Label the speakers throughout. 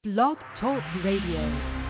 Speaker 1: Blog Talk Radio.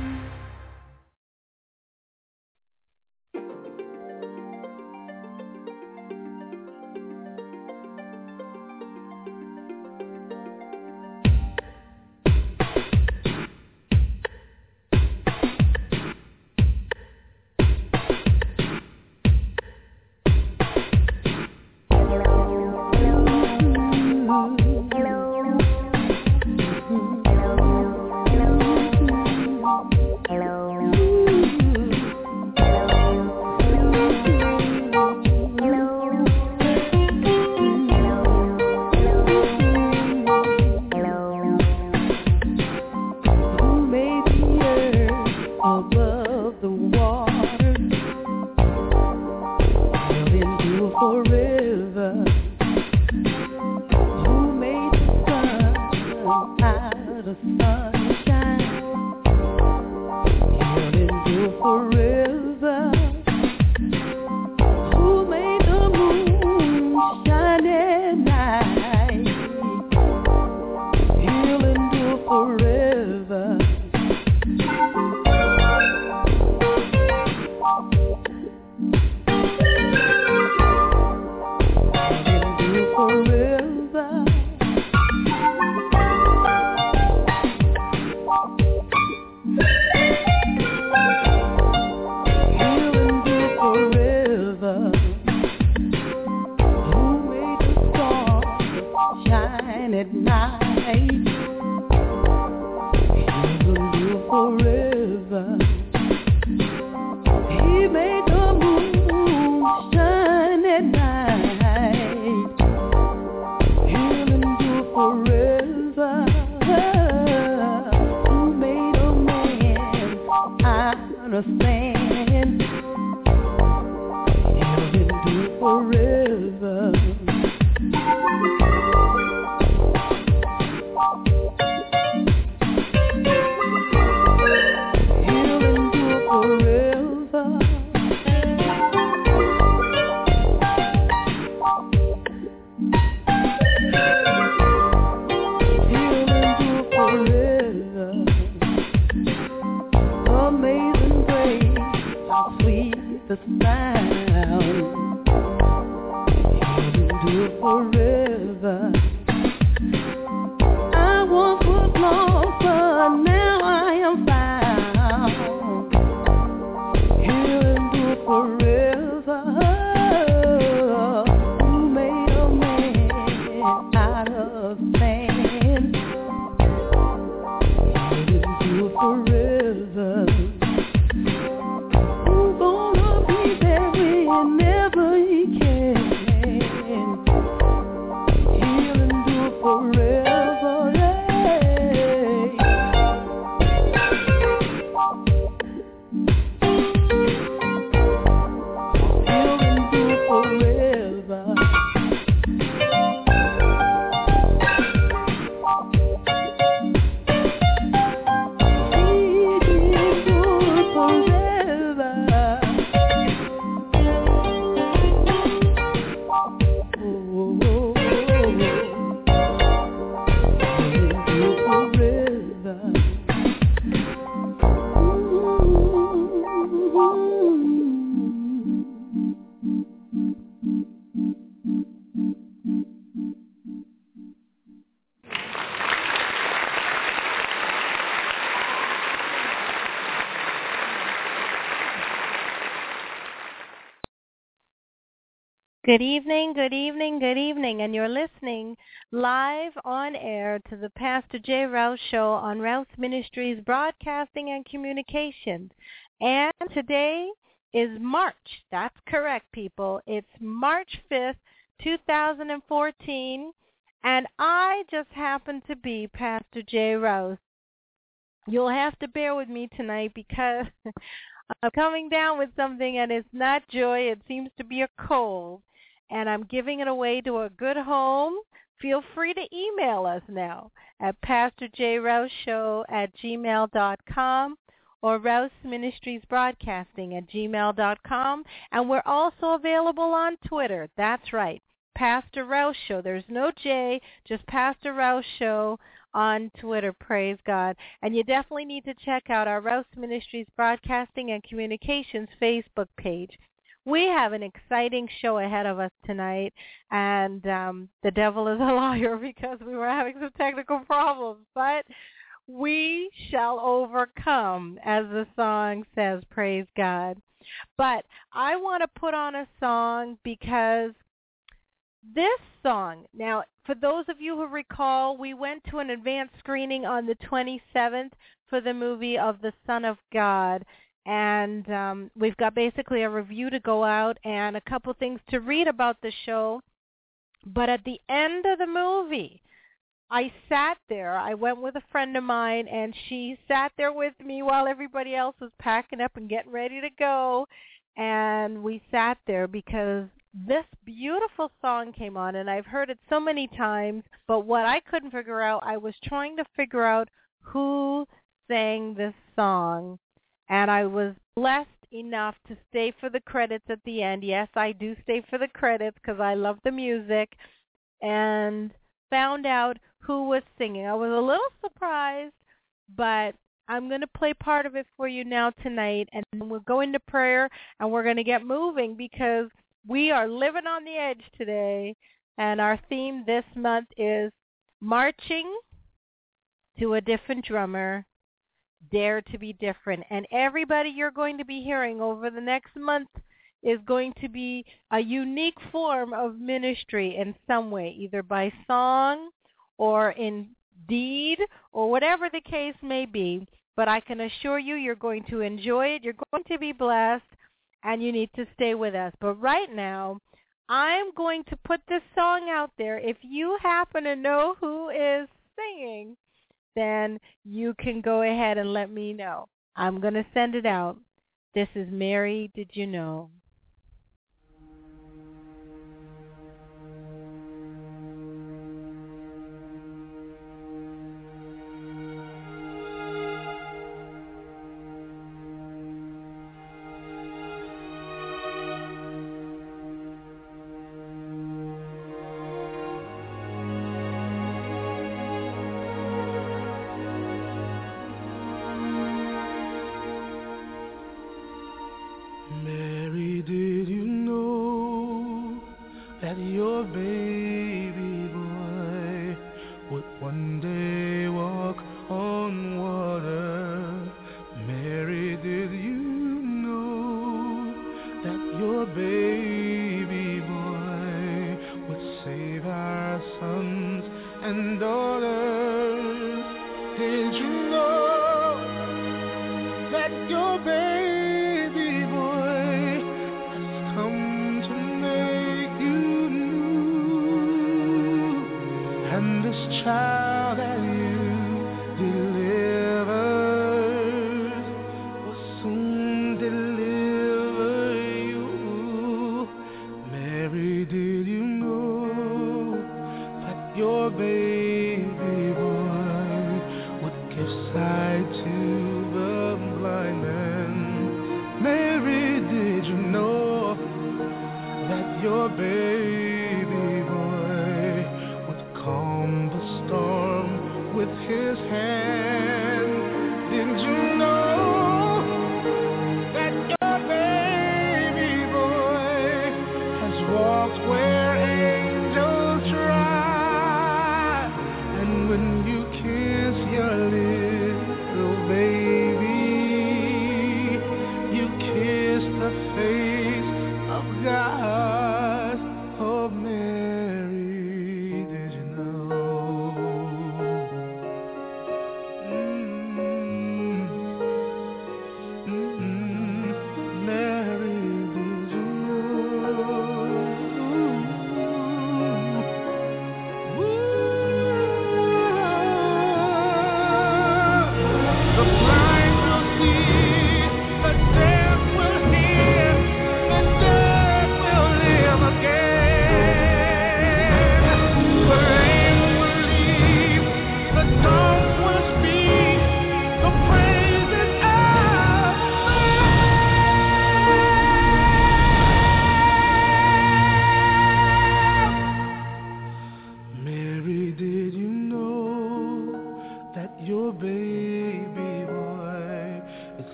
Speaker 2: Good evening, good evening, good evening, and you're listening live on air to the Pastor J. Rouse Show on Rouse Ministries Broadcasting and Communications. And today is March. That's correct, people. It's March 5th, 2014, and I just happen to be Pastor J. Rouse. You'll have to bear with me tonight because I'm coming down with something, and it's not joy. It seems to be a cold. And I'm giving it away to a good home. Feel free to email us now at pastorjrouseshow@gmail.com or Rouse Ministries Broadcasting @gmail.com. And we're also available on Twitter. That's right, Pastor Rouse Show. There's no J, just Pastor Rouse Show on Twitter. Praise God. And you definitely need to check out our Rouse Ministries Broadcasting and Communications Facebook page. We have an exciting show ahead of us tonight, and the devil is a liar because we were having some technical problems, but we shall overcome, as the song says, praise God. But I want to put on a song because this song, now, for those of you who recall, we went to an advanced screening on the 27th for the movie of The Son of God. And we've got basically a review to go out and a couple things to read about the show. But at the end of the movie, I sat there. I went with a friend of mine, and she sat there with me while everybody else was packing up and getting ready to go. And we sat there because this beautiful song came on, and I've heard it so many times. But what I couldn't figure out, I was trying to figure out who sang this song. And I was blessed enough to stay for the credits at the end. Yes, I do stay for the credits because I love the music. And found out who was singing. I was a little surprised, but I'm going to play part of it for you now tonight. And we'll go into prayer, and we're going to get moving because we are living on the edge today. And our theme this month is Marching to a Different Drummer. Dare to be different. And everybody you're going to be hearing over the next month is going to be a unique form of ministry in some way, either by song or in deed or whatever the case may be. But I can assure you you're going to enjoy it. You're going to be blessed, and you need to stay with us. But right now, I'm going to put this song out there. If you happen to know who is singing, then you can go ahead and let me know. I'm going to send it out. This is Mary, Did You Know?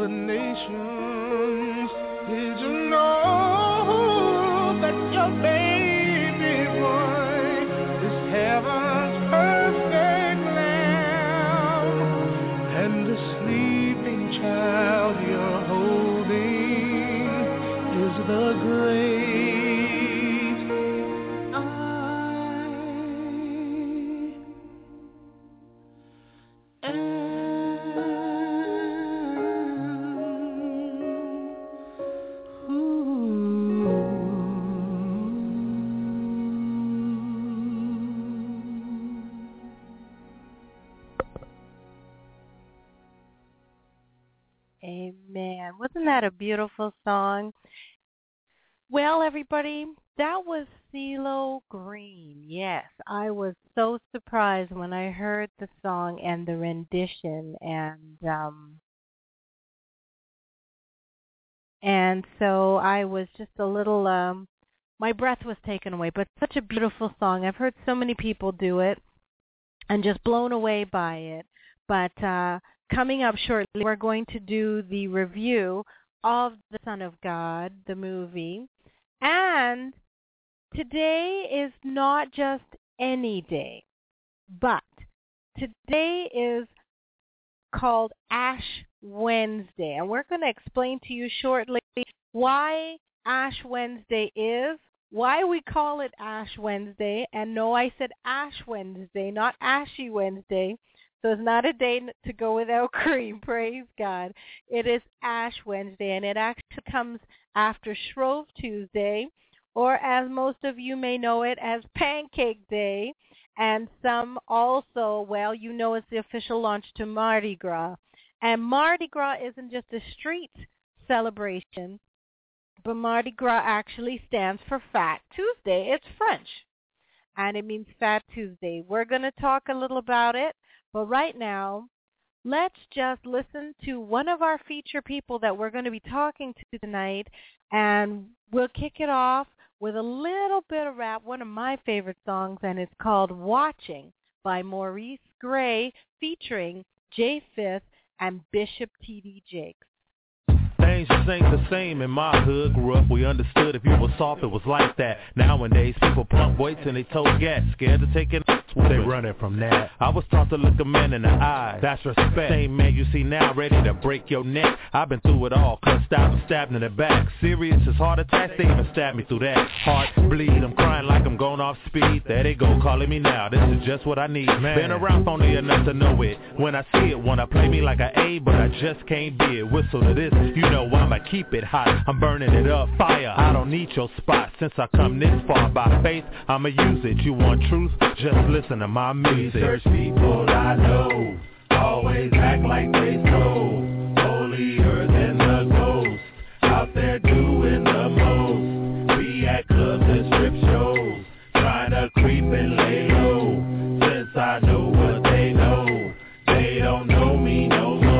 Speaker 3: the nations. Did you know that your baby boy is heaven's perfect lamb, and the sleeping child you're holding is the great
Speaker 2: Amen. Wasn't that a beautiful song? Well, everybody, that was CeeLo Green. Yes, I was so surprised when I heard the song and the rendition, and so I was just a little, my breath was taken away. But such a beautiful song. I've heard so many people do it, and just blown away by it. But coming up shortly, we're going to do the review of The Son of God, the movie. And today is not just any day, but today is called Ash Wednesday. And we're going to explain to you shortly why Ash Wednesday is, why we call it Ash Wednesday. And no, I said Ash Wednesday, not Ashy Wednesday. So it's not a day to go without cream, praise God. It is Ash Wednesday, and it actually comes after Shrove Tuesday, or as most of you may know it as Pancake Day, and some also, well, you know it's the official launch to Mardi Gras. And Mardi Gras isn't just a street celebration, but Mardi Gras actually stands for Fat Tuesday. It's French, and it means Fat Tuesday. We're going to talk a little about it. But right now, let's just listen to one of our feature people that we're going to be talking to tonight, and we'll kick it off with a little bit of rap, one of my favorite songs, and it's called Watching by Maurice Gray, featuring Jay Fifth and Bishop T.D. Jakes.
Speaker 4: Things just ain't the same in my hood. Grew up, we understood if you were soft, it was like that. Nowadays, people pump weights and they tote gas. Scared to take it, they running from that. I was taught to look a man in the eye. That's respect. Same man you see now, ready to break your neck. I've been through it all, cussed out and stabbed in the back. Serious as heart attacks, they even stabbed me through that. Heart bleed, I'm crying like I'm going off speed. There they go, calling me now. This is just what I need. Man. Been around phony enough to know it. When I see it, wanna play me like an A, but I just can't be it. Whistle to this, you know I'ma keep it hot. I'm burning it up, fire. I don't need your spot. Since I come this far by faith, I'ma use it. You want truth? Just listen to my music.
Speaker 5: Research people I know, always act like they know. Holier than the ghost, out there doing the most. Be at clubs and strip shows, trying to creep and lay low. Since I know what they know, they don't know me no more.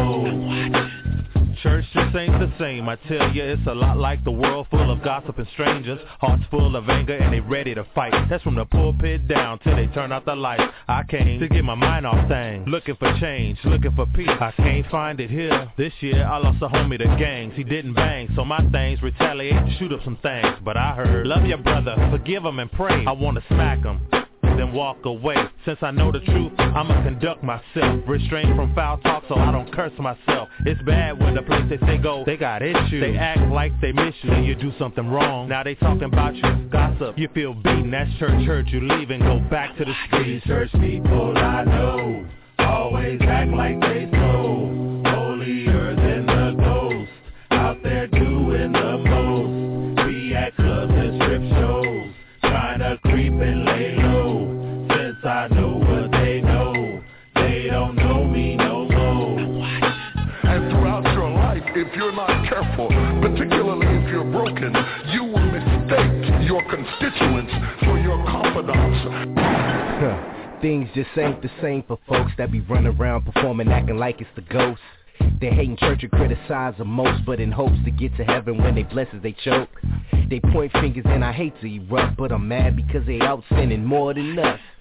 Speaker 4: Church just ain't the same, I tell you, it's a lot like the world full of gossip and strangers. Hearts full of anger and they ready to fight. That's from the pulpit down till they turn out the lights. I came to get my mind off things, looking for change, looking for peace. I can't find it here. This year I lost a homie to gangs. He didn't bang, so my things retaliate and shoot up some things. But I heard, love your brother, forgive him and pray. I wanna smack him, then walk away. Since I know the truth, I'ma conduct myself, restrain from foul talk so I don't curse myself. It's bad when the place they say go, they got issues. They act like they miss you, then you do something wrong. Now they talking about you, gossip, you feel beaten. That's church hurt, you leave and go back to the streets.
Speaker 5: Research people I know, always act like they so. Holier than the ghost, out there doing the most. Be at clubs and strip shows, trying to creep and lay low. Since I know what they know, they don't know me no more.
Speaker 6: And throughout your life, if you're not careful, particularly if you're broken, you will mistake your constituents for your confidants.
Speaker 7: Things just ain't the same for folks that be running around performing, acting like it's the ghost. They hating church and criticize the most, but in hopes to get to heaven when they bless as they choke. They point fingers and I hate to erupt, but I'm mad because they out sinning more than us.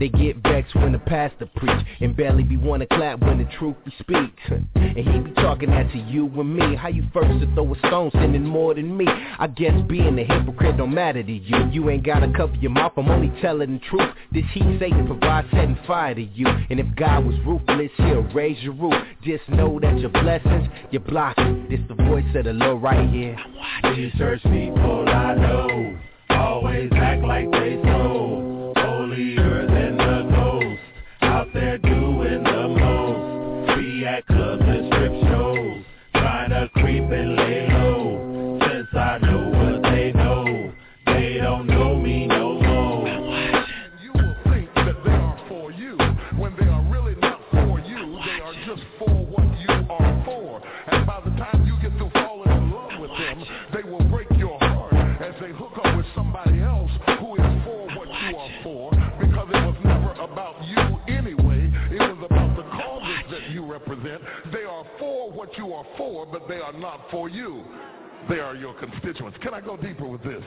Speaker 7: They get vexed when the pastor preach and barely be wanna clap when the truth he speaks. And he be talking that to you and me. How you first to throw a stone, sinning more than me? I guess being a hypocrite don't matter to you. You ain't gotta cover your mouth, I'm only telling the truth. This heat Satan provides setting fire to you. And if God was ruthless, he'll raise your roof. Just know that your blessings, you're blocking. It's the voice of the Lord right here.
Speaker 5: These church people I know always act like they so holier than the ghost, out there doing the most. Be at clubs and strip shows, trying to creep and lay low. Since I know what they know, they don't know me no more.
Speaker 6: You will think that they are for you when they are really not for you. They are just for what you are for. And by the time you get to falling in love with them, they will break your heart as they hook up with somebody else who is for what you are for, because it was never about you anyway. It was about the causes that you represent. They are for what you are for, but they are not for you. They are your constituents. Can I go deeper with this?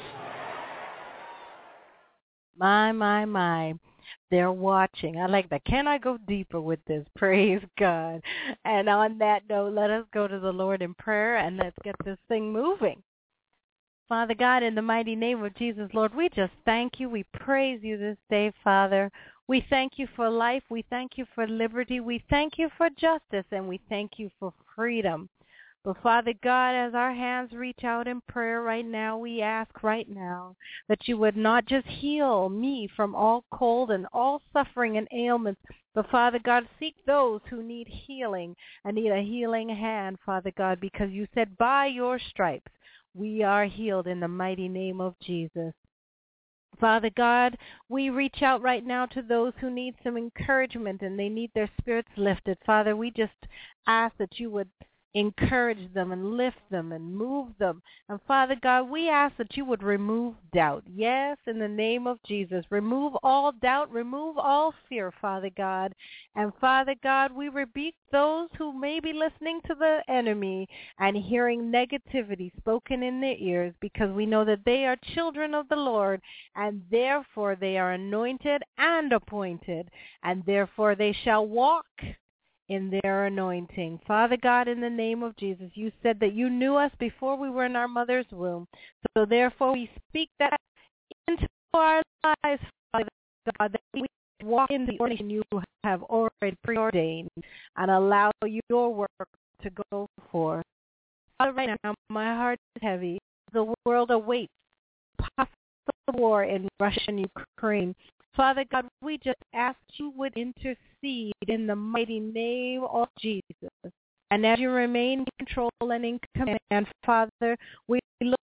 Speaker 2: My. They're watching. I like that. Can I go deeper with this? Praise God. And on that note, let us go to the Lord in prayer and let's get this thing moving. Father God, in the mighty name of Jesus, Lord, we just thank you. We praise you this day, Father. We thank you for life. We thank you for liberty. We thank you for justice, and we thank you for freedom. But Father God, as our hands reach out in prayer right now, we ask right now that you would not just heal me from all cold and all suffering and ailments, but Father God, seek those who need healing and need a healing hand, Father God, because you said by your stripes we are healed in the mighty name of Jesus. Father God, we reach out right now to those who need some encouragement and they need their spirits lifted. Father, we just ask that you would encourage them and lift them and move them. And Father God, we ask that you would remove doubt. Yes, in the name of Jesus. Remove all doubt. Remove all fear, Father God. And Father God, we rebuke those who may be listening to the enemy and hearing negativity spoken in their ears, because we know that they are children of the Lord, and therefore they are anointed and appointed, and therefore they shall walk in their anointing. Father God, in the name of Jesus, you said that you knew us before we were in our mother's womb. So therefore we speak that into our lives, Father God, that we walk in the ordination you have already preordained and allow your work to go forth. Father, right now my heart is heavy. The world awaits possible war in Russia and Ukraine. Father God, we just ask you would intercede in the mighty name of Jesus. And as you remain in control and in command, Father, we look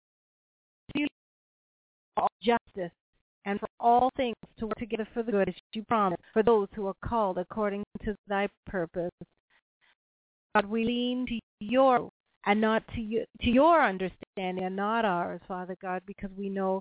Speaker 2: to you for justice and for all things to work together for the good, as you promised, for those who are called according to thy purpose. God, we lean to your and not to your understanding and not ours, Father God, because we know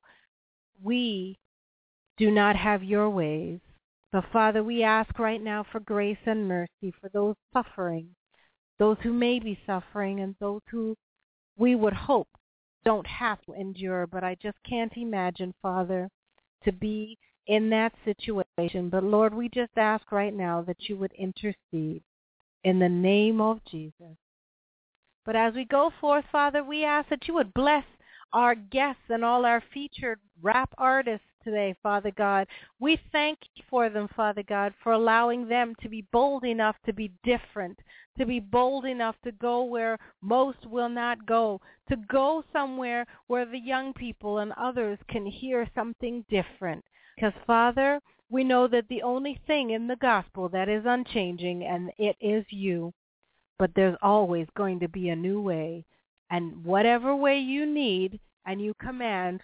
Speaker 2: we do not have your ways. But Father, we ask right now for grace and mercy for those suffering, those who may be suffering, and those who we would hope don't have to endure. But I just can't imagine, Father, to be in that situation. But Lord, we just ask right now that you would intercede in the name of Jesus. But as we go forth, Father, we ask that you would bless our guests and all our featured rap artists today, Father God. We thank you for them, Father God, for allowing them to be bold enough to be different, to be bold enough to go where most will not go, to go somewhere where the young people and others can hear something different. Because, Father, we know that the only thing in the gospel that is unchanging, and it is you. But there's always going to be a new way. And whatever way you need and you command,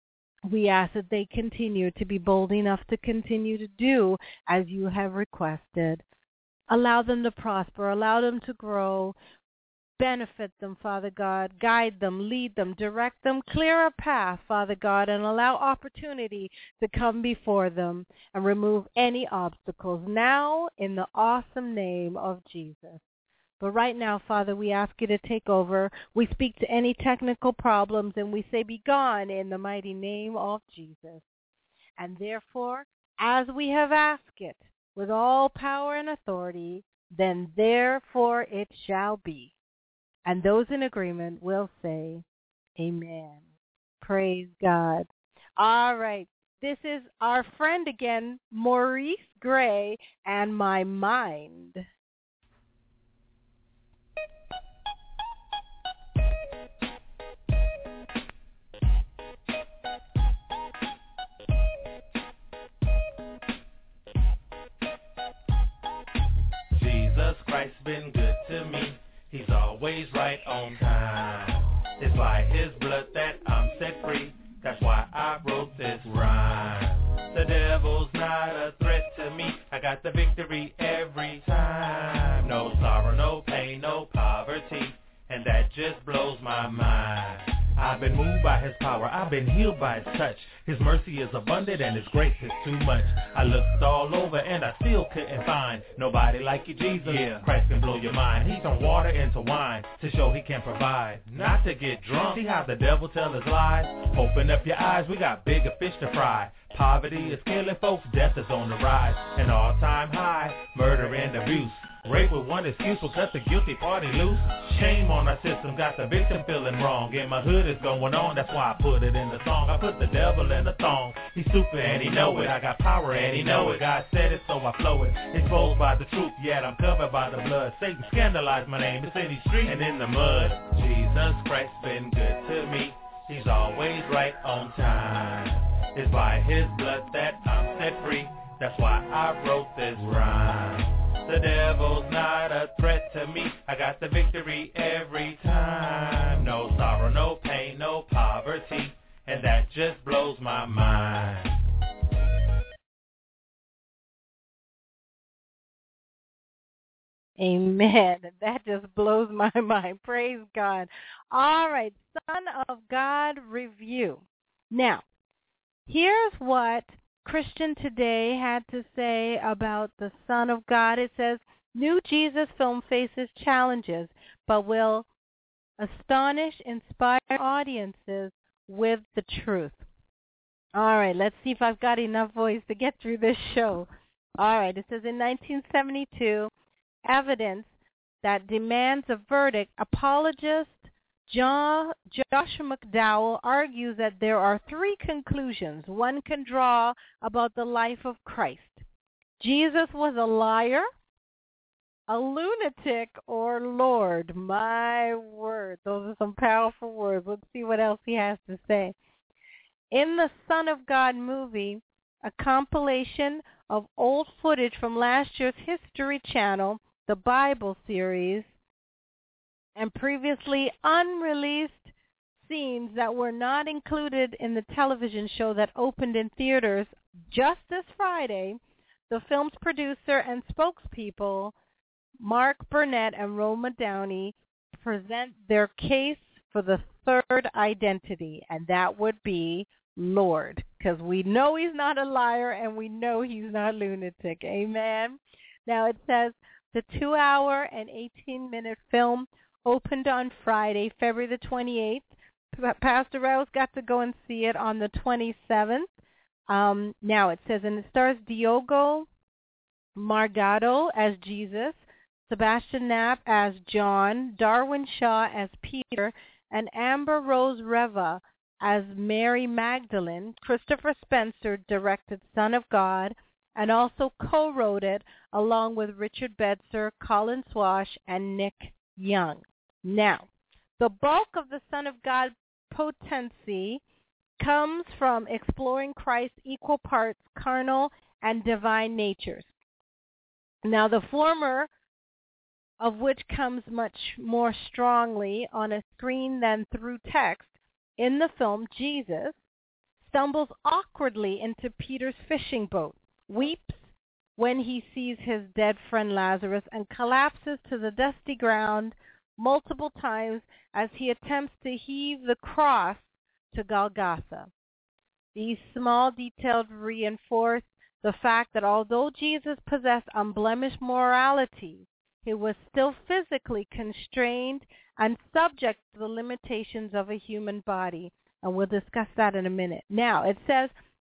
Speaker 2: we ask that they continue to be bold enough to continue to do as you have requested. Allow them to prosper. Allow them to grow. Benefit them, Father God. Guide them, lead them, direct them, clear a path, Father God, and allow opportunity to come before them and remove any obstacles now in the awesome name of Jesus. But right now, Father, we ask you to take over. We speak to any technical problems and we say, be gone in the mighty name of Jesus. And therefore, as we have asked it, with all power and authority, then therefore it shall be. And those in agreement will say, amen. Praise God. All right. This is our friend again, Maurice Gray, and My Mind.
Speaker 5: Jesus Christ been good to me. He's always right on time. It's by his blood that I'm set free. That's why I wrote this rhyme. The devil's not a threat to me. I got the victory every time. No sorrow, no pain, no poverty. And that just blows my mind. I've been moved by his power, I've been healed by his touch. His mercy is abundant and his grace is too much. I looked all over and I still couldn't find nobody like you, Jesus. Yeah, Christ can blow your mind. He turned water into wine to show he can provide. Not to get drunk, see how the devil tell his lies. Open up your eyes, we got bigger fish to fry. Poverty is killing folks, death is on the rise. An all-time high, murder and abuse. Rape with one excuse will cut the guilty party loose. Shame on our system, got the victim feeling wrong. In my hood is going on, that's why I put it in the song. I put the devil in the thong. He's stupid and he know it. I got power and he know it. God said it, so I flow it. Exposed by the truth, yet I'm covered by the blood. Satan scandalized my name, it's in these streets and in the mud. Jesus Christ been good to me. He's always right on time. It's by his blood that I'm set free. That's why I wrote this rhyme. The devil's not a threat to me. I got the victory every time. No sorrow, no pain, no poverty. And that just blows my mind.
Speaker 2: Amen. That just blows my mind. Praise God. All right, Son of God review. Now, here's what Christian Today had to say about the Son of God. It says, New Jesus film faces challenges, but will astonish, inspire audiences with the truth. All right, let's see if I've got enough voice to get through this show. All right, it says in 1972, evidence that demands a verdict, apologist Joshua McDowell argues that there are three conclusions one can draw about the life of Christ. Jesus was a liar, a lunatic, or Lord. My word, those are some powerful words. Let's see what else he has to say. In the Son of God movie, a compilation of old footage from last year's History Channel, the Bible series, and previously unreleased scenes that were not included in the television show that opened in theaters just this Friday, the film's producer and spokespeople, Mark Burnett and Roma Downey, present their case for the third identity, and that would be Lord, because we know he's not a liar and we know he's not a lunatic. Amen. Now it says the 2-hour and 18-minute film opened on Friday, February the 28th. Pastor Rouse got to go and see it on the 27th. Now it says, and it stars Diogo Morgado as Jesus, Sebastian Knapp as John, Darwin Shaw as Peter, and Amber Rose Reva as Mary Magdalene. Christopher Spencer directed Son of God and also co-wrote it along with Richard Bedser, Colin Swash, and Nick Young. Now, the bulk of the Son of God potency comes from exploring Christ's equal parts carnal and divine natures. Now, the former of which comes much more strongly on a screen than through text, in the film, Jesus stumbles awkwardly into Peter's fishing boat, weeps when he sees his dead friend Lazarus, and collapses to the dusty ground multiple times as he attempts to heave the cross to Golgotha. These small details reinforce the fact that although Jesus possessed unblemished morality, he was still physically constrained and subject to the limitations of a human body. And we'll discuss that in a minute. Now, it says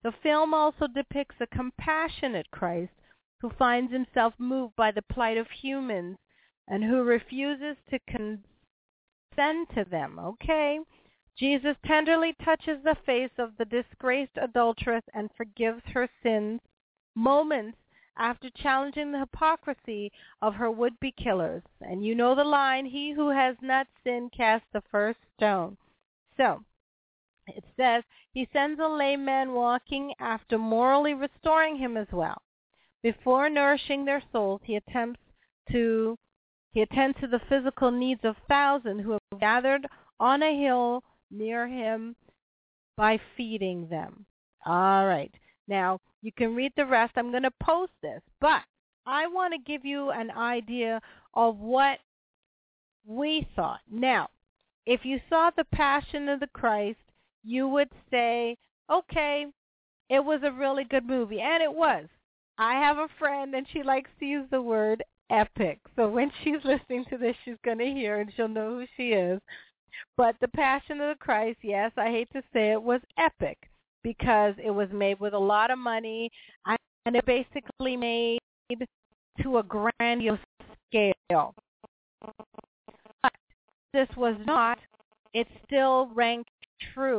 Speaker 2: The film also depicts a compassionate Christ who finds himself moved by the plight of humans and who refuses to consent to them. Okay? Jesus tenderly touches the face of the disgraced adulteress and forgives her sins moments after challenging the hypocrisy of her would-be killers. And you know the line, he who has not sinned cast the first stone. So, it says, he sends a lame man walking after morally restoring him as well. Before nourishing their souls, he attends to the physical needs of thousands who have gathered on a hill near him by feeding them. All right. Now, you can read the rest. I'm going to post this, but I want to give you an idea of what we thought. Now, if you saw The Passion of the Christ, you would say, okay, it was a really good movie, and it was. I have a friend, and she likes to use the word epic. So when she's listening to this, she's going to hear, and she'll know who she is. But The Passion of the Christ, yes, I hate to say it, was epic because it was made with a lot of money, and it basically made to a grandiose scale. But this was not. It still ranked true.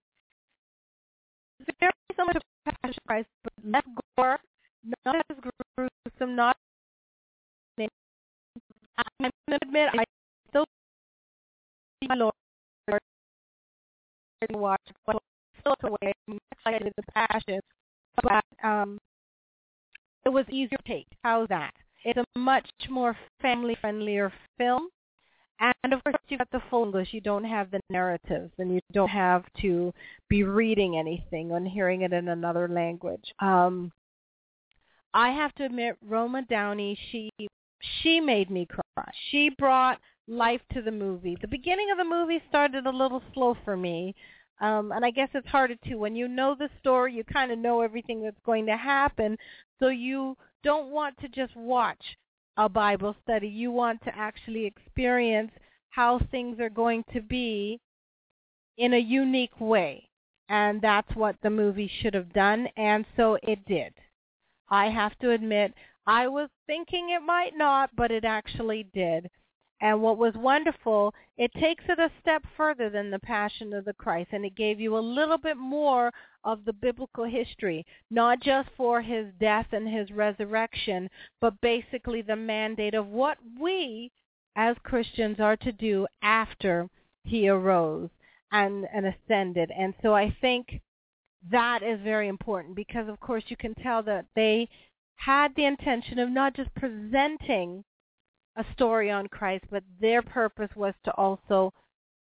Speaker 2: Very similar to Passion of the Christ, but less gore, not as gruesome, not. I'm going to admit, I still see my Lord watch, but still away, much like I did The Passion, but it was easier to take. How's that? It's a much more family-friendlier film, and of course you got the full English. You don't have the narratives, and you don't have to be reading anything and hearing it in another language. I have to admit, Roma Downey, she made me cry. She brought life to the movie. The beginning of the movie started a little slow for me, and I guess it's harder to. When you know the story, you kind of know everything that's going to happen, so you don't want to just watch a Bible study. You want to actually experience how things are going to be in a unique way, and that's what the movie should have done, and so it did. I have to admit, I was thinking it might not, but it actually did. And what was wonderful, it takes it a step further than The Passion of the Christ, and it gave you a little bit more of the biblical history, not just for his death and his resurrection, but basically the mandate of what we as Christians are to do after he arose and ascended. And so I think that is very important because, of course, you can tell that they had the intention of not just presenting a story on Christ, but their purpose was to also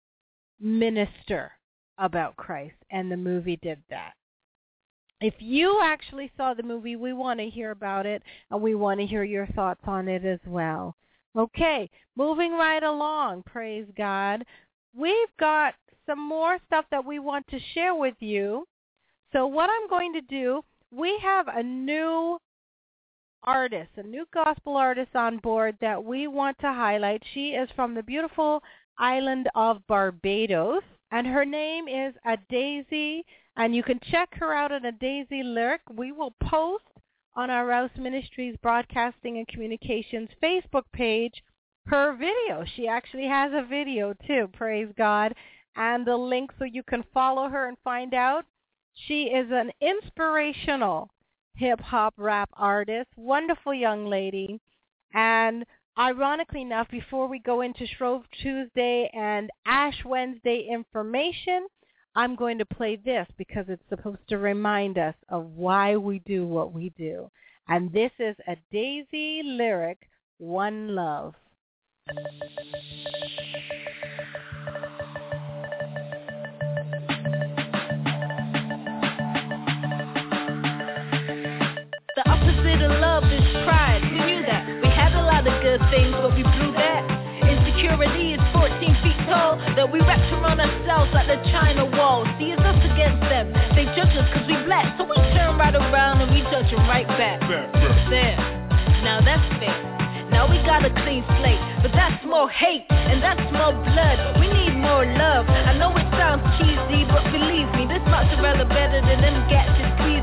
Speaker 2: minister about Christ, and the movie did that. If you actually saw the movie, we want to hear about it, and we want to hear your thoughts on it as well. Okay, moving right along, praise God. We've got some more stuff that we want to share with you. So what I'm going to do, we have a new artist, a new gospel artist on board that we want to highlight. She is from the beautiful island of Barbados, and her name is Adaisy, and you can check her out at Adaisy Lyric. We will post on our Rouse Ministries Broadcasting and Communications Facebook page her video. She actually has a video too, praise God, and the link so you can follow her and find out. She is an inspirational hip-hop rap artist, wonderful young lady, and ironically enough, before we go into Shrove Tuesday and Ash Wednesday information, I'm going to play this because it's supposed to remind us of why we do what we do. And this is Adaisy Lyric, One Love.
Speaker 8: The opposite of love is pride. We knew that. We had a lot of good things, but we blew that. Insecurity is 14 feet tall, that we wrapped around ourselves like the China wall. See, it's us against them. They judge us because we black, so we turn right around and we judge them right back. There. Now that's fair. Now we got a clean slate, but that's more hate and that's more blood. We need more love. I know it sounds cheesy, but believe me, this mozzarella better than them gats and squeeze.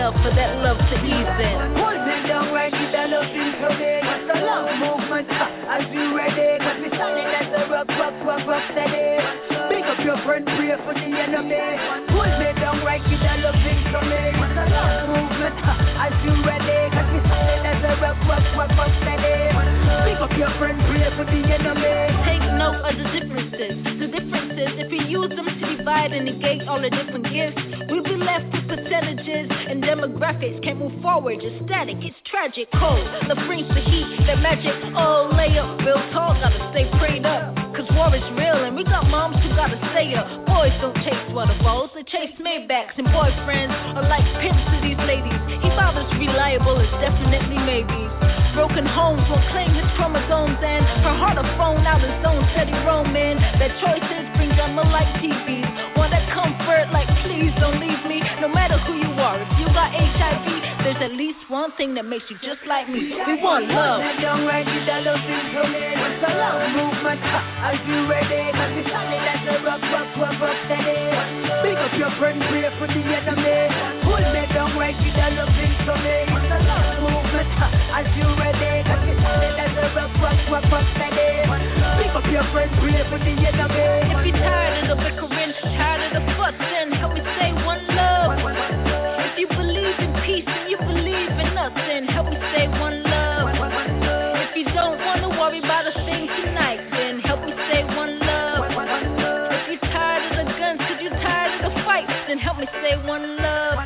Speaker 8: enough for that love to ease in.
Speaker 9: Hold me down right with the loving for me. It's a love movement, as you ready. Cause me standing as a rock steady. Pick up your friend, pray for the enemy. Hold me down right with the loving for me. It's a love movement, as you ready. Cause me standing as a rock steady. Pick up your friend, pray for the enemy.
Speaker 8: Take note of the differences. The differences, if you use them to divide and negate all the different gifts, we'll be left with percentages and demographics. Can't move forward, it's static, it's tragic. Cold, the brings the heat, that magic. Oh, lay up, build tall, gotta stay prayed up. Cause war is real and we got moms who gotta stay up. Boys don't chase waterfalls, they chase Maybachs. And boyfriends are like pimps to these ladies. He bothers reliable as definitely maybes. Broken homes will claim his chromosomes and her heart will phone out his own steady roaming. Their choices bring them like TVs. Want that comfort like please don't leave me. No matter who you are, if you got HIV, there's at least one thing that makes you just like me. We want love.
Speaker 9: Down right with the loving for me. It's a love movement, are you ready? Cause it's solid as a rock steady. Pick up your friend, pray for the enemy. Hold me down right with the loving for me. It's a love movement, are you ready? Cause it's solid as a rock steady. Pick up your friend, pray for the enemy.
Speaker 8: If you're tired of the bickering, tired of the fussing, help me say one love. If you believe in peace and you believe in us, then help me say one love. If you don't wanna worry about a thing tonight, then help me say one love. If you're tired of the guns, cause you're tired of the fight, then help me say one love.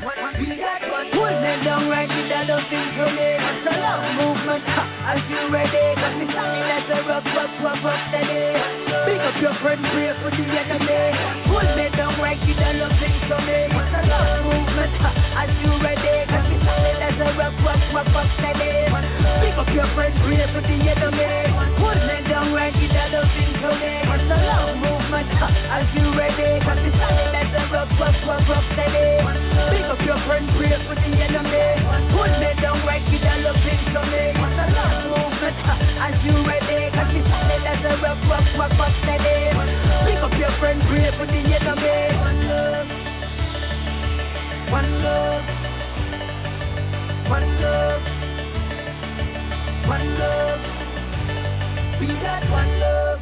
Speaker 9: Hold me down right with the loving for me. It's a love movement, are you ready? Cause me standing as a rock steady. Pick up your friend, pray for the enemy. Hold me down right with the loving for me. It's a love movement, are you ready? Cause me standing as a rock steady. Pick up your friend, pray for the enemy. Hold me down right with the loving for me. It's a love movement, are you ready? Cause me standing as a rock steady. Pick up your friend, pray for the enemy. Hold me down right with the loving for me. It's a love movement, are you ready? Cause me standing as a rock steady. Pick up your friend, pray for the enemy. One love, one love, one love, we got one love.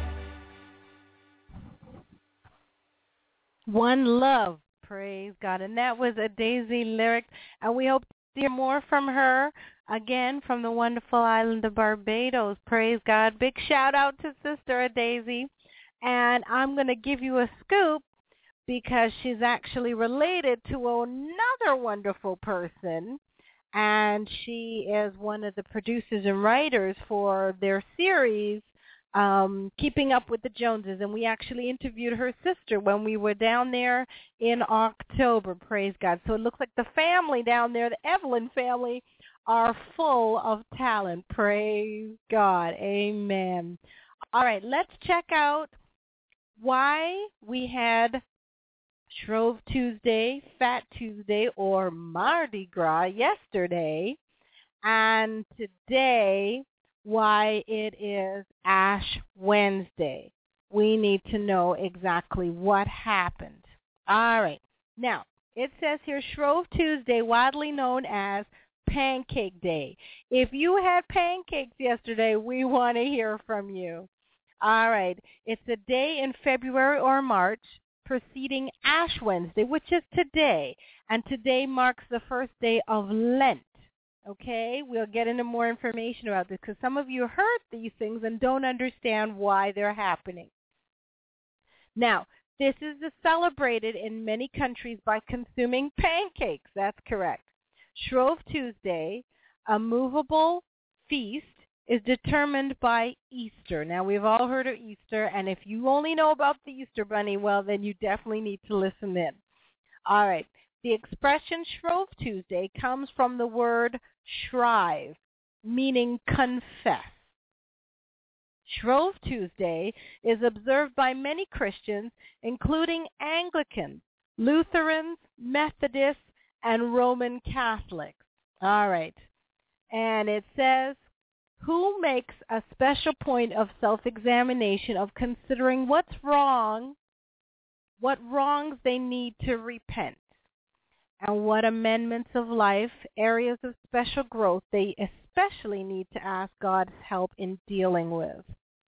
Speaker 2: One love, praise God. And that was a Daisy lyric, and we hope to hear more from her, again, from the wonderful island of Barbados. Praise God. Big shout out to Sister Daisy. And I'm going to give you a scoop because she's actually related to another wonderful person, and she is one of the producers and writers for their series, Keeping Up with the Joneses, and we actually interviewed her sister when we were down there in October, praise God. So it looks like the family down there, the Evelyn family, are full of talent, praise God, amen. All right, let's check out why we had Shrove Tuesday, Fat Tuesday, or Mardi Gras yesterday, and today why it is Ash Wednesday. We need to know exactly what happened. All right. Now, it says here Shrove Tuesday, widely known as Pancake Day. If you had pancakes yesterday, we want to hear from you. All right. It's a day in February or March preceding Ash Wednesday, which is today. And today marks the first day of Lent. Okay, we'll get into more information about this because some of you heard these things and don't understand why they're happening. Now, this is celebrated in many countries by consuming pancakes. That's correct. Shrove Tuesday, a movable feast, is determined by Easter. Now, we've all heard of Easter, and if you only know about the Easter Bunny, well, then you definitely need to listen in. All right. The expression Shrove Tuesday comes from the word shrive, meaning confess. Shrove Tuesday is observed by many Christians, including Anglicans, Lutherans, Methodists, and Roman Catholics. All right. And it says, who makes a special point of self-examination of considering what's wrong, what wrongs they need to repent. and what amendments of life, areas of special growth they especially need to ask God's help in dealing with.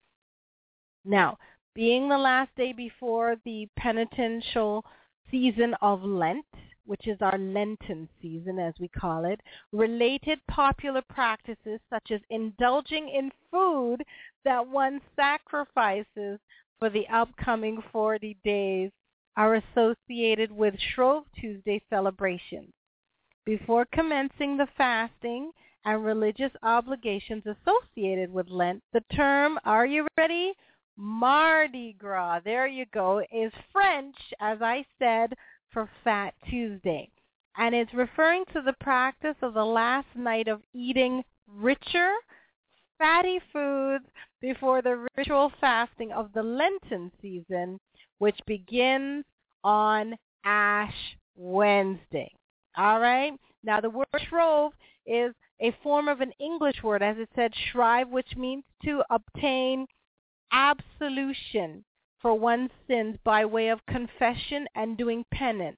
Speaker 2: Now, being the last day before the penitential season of Lent, which is our Lenten season as we call it, related popular practices such as indulging in food that one sacrifices for the upcoming 40 days are associated with Shrove Tuesday celebrations. Before commencing the fasting and religious obligations associated with Lent, the term, are you ready? Mardi Gras, there you go, is French, as I said, for Fat Tuesday. And it's referring to the practice of the last night of eating richer, fatty foods before the ritual fasting of the Lenten season, which begins on Ash Wednesday. All right? Now, the word shrove is a form of an English word, as it said, shrive, which means to obtain absolution for one's sins by way of confession and doing penance.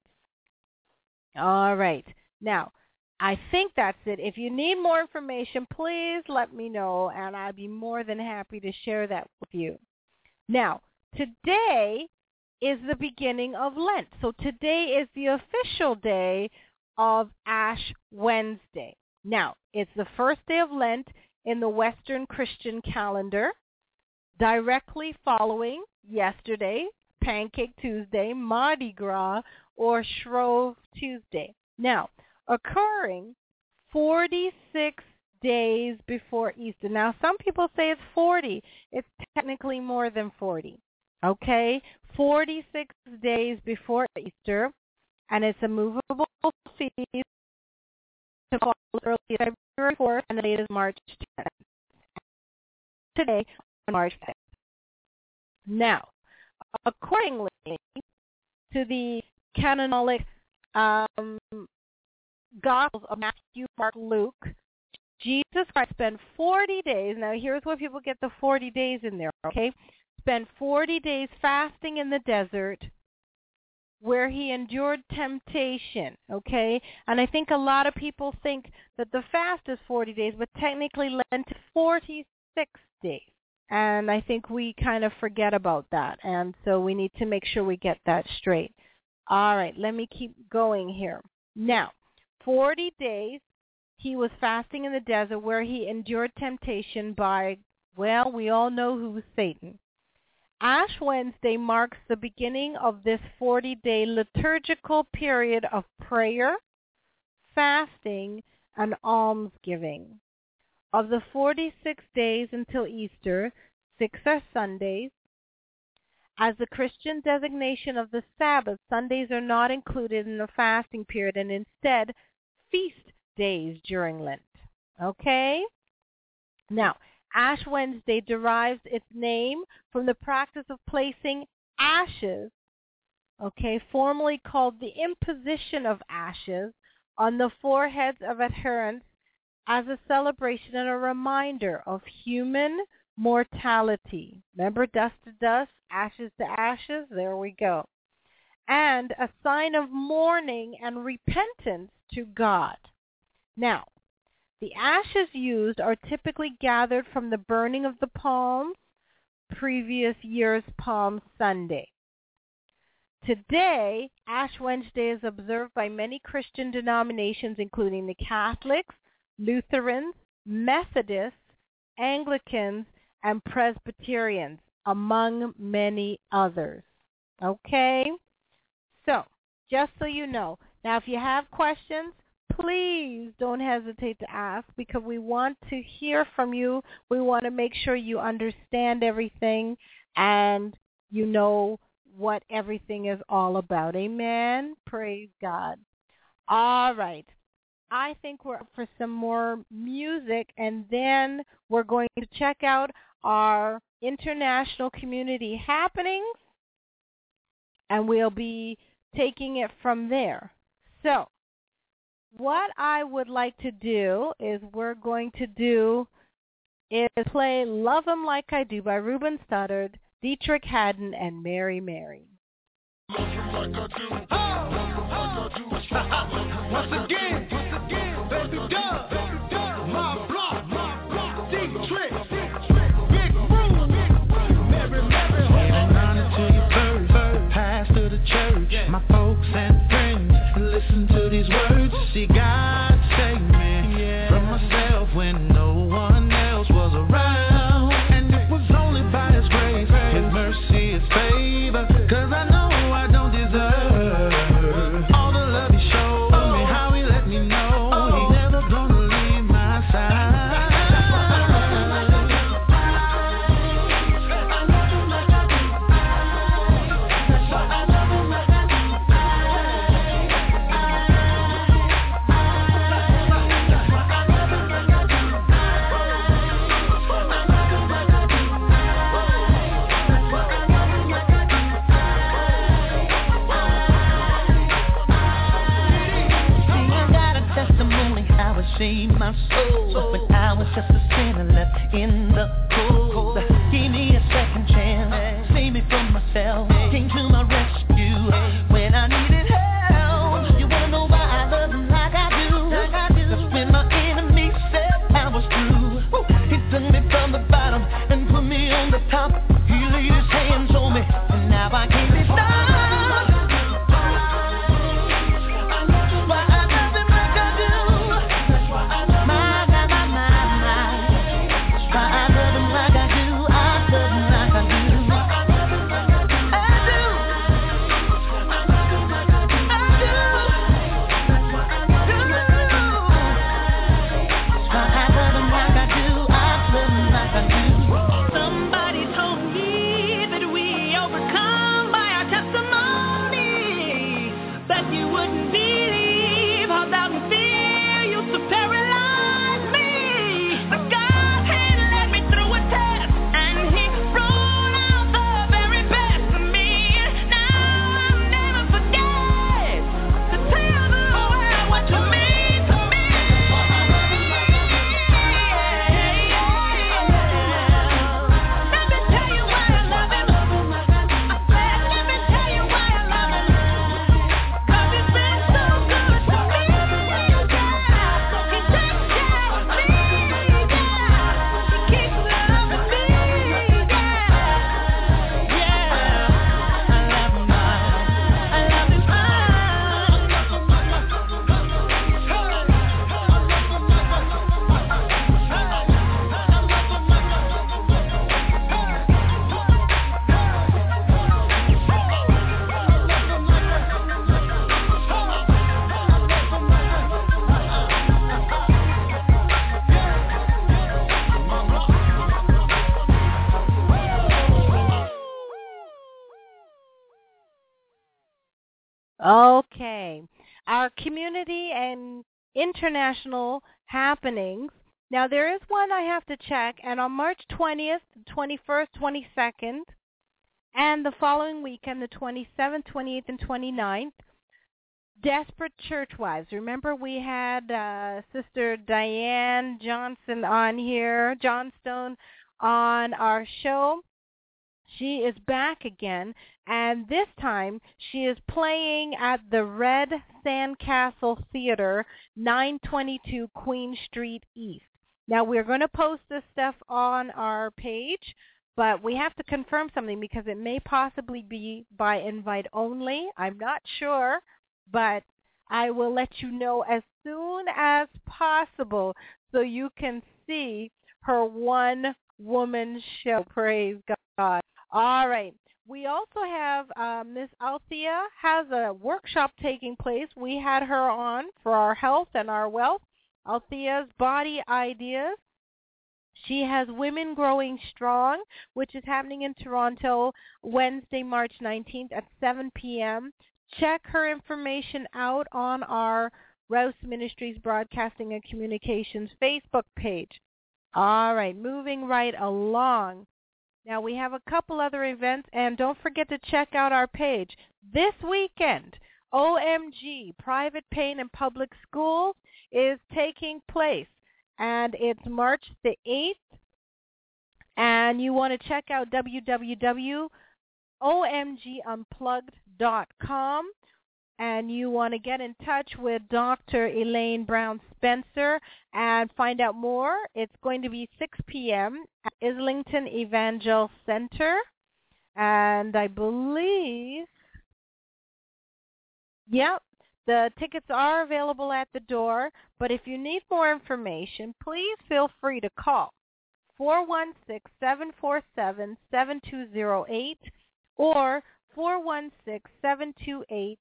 Speaker 2: All right. Now, I think that's it. If you need more information, please let me know, and I'd be more than happy to share that with you. Now, today is the beginning of Lent. So today is the official day of Ash Wednesday. Now, it's the first day of Lent in the Western Christian calendar, directly following yesterday, Pancake Tuesday, Mardi Gras, or Shrove Tuesday. Now, occurring 46 days before Easter. Now, some people say it's 40. It's technically more than 40. Okay? 46 days before Easter, and it's a movable feast to fall early February 4th, and the date is March 10th. Today, March 5th. Now, accordingly to the canonical Gospels of Matthew, Mark, Luke, Jesus Christ spent 40 days. Now, here's where people get the 40 days in there, okay? Spent 40 days fasting in the desert where he endured temptation, okay? And I think a lot of people think that the fast is 40 days, but technically Lent is 46 days. And I think we kind of forget about that. And so we need to make sure we get that straight. All right, let me keep going here. Now, 40 days he was fasting in the desert where he endured temptation by, well, we all know who's Satan. Ash Wednesday marks the beginning of this 40-day liturgical period of prayer, fasting, and almsgiving. Of the 46 days until Easter, 6 are Sundays. As the Christian designation of the Sabbath, Sundays are not included in the fasting period and instead feast days during Lent. Okay? Now, Ash Wednesday derives its name from the practice of placing ashes, okay, formerly called the imposition of ashes, on the foreheads of adherents as a celebration and a reminder of human mortality. Remember, dust to dust, ashes to ashes? There we go. And a sign of mourning and repentance to God. Now, the ashes used are typically gathered from the burning of the palms, previous year's Palm Sunday. Today, Ash Wednesday is observed by many Christian denominations, including the Catholics, Lutherans, Methodists, Anglicans, and Presbyterians, among many others. Okay? So, just so you know. Now, if you have questions, please don't hesitate to ask because we want to hear from you. We want to make sure you understand everything and you know what everything is all about. Amen? Praise God. All right. I think we're up for some more music, and then we're going to check out our international community happenings, and we'll be taking it from there. So, what I would like to do is play Love 'Em Like I Do by Ruben Studdard, Dietrich Haddon, and Mary Mary.
Speaker 3: Once again, baby dub, my block, D-Trick, Big Brew, Mary, giving honor to your first pastor to church, my folks and friends, listen to these words, see God save me from myself when no one else was around, and it was only by His grace, His mercy, His favor, 'cause I know I don't deserve all the love He showed me, how He let me know He never gonna leave my side.
Speaker 10: Saved my soul when I was just a sinner left in the cold. Gave me a second chance, saved me from myself, came to my rescue when I needed help. You wanna know why I love Him like I do? 'Cause when my enemy said I was through, He took me from the bottom and put me on the top. He laid His hands on me, and now I can't be stopped.
Speaker 2: Okay. Our community and international happenings. Now, there is one I have to check, and on March 20th, 21st, 22nd, and the following weekend, the 27th, 28th, and 29th, Desperate Church Wives. Remember we had Sister Diane Johnson on here, Johnstone, on our show. She is back again, and this time she is playing at the Red Sandcastle Theater, 922 Queen Street East. Now, we're going to post this stuff on our page, but we have to confirm something because it may possibly be by invite only. I'm not sure, but I will let you know as soon as possible so you can see her one-woman show. Praise God. All right. We also have Miss Althea has a workshop taking place. We had her on for our health and our wealth. Althea's Body Ideas. She has Women Growing Strong, which is happening in Toronto Wednesday, March 19th at 7 p.m. Check her information out on our Rouse Ministries Broadcasting and Communications Facebook page. All right, moving right along. Now, we have a couple other events, and don't forget to check out our page. This weekend, OMG, Private Pain in Public Schools, is taking place, and it's March the 8th, and you want to check out omgunplugged.com. And you want to get in touch with Dr. Elaine Brown Spencer and find out more, it's going to be 6 p.m. at Islington Evangel Center. And I believe, the tickets are available at the door. But if you need more information, please feel free to call 416-747-7208 or 416-728-1345.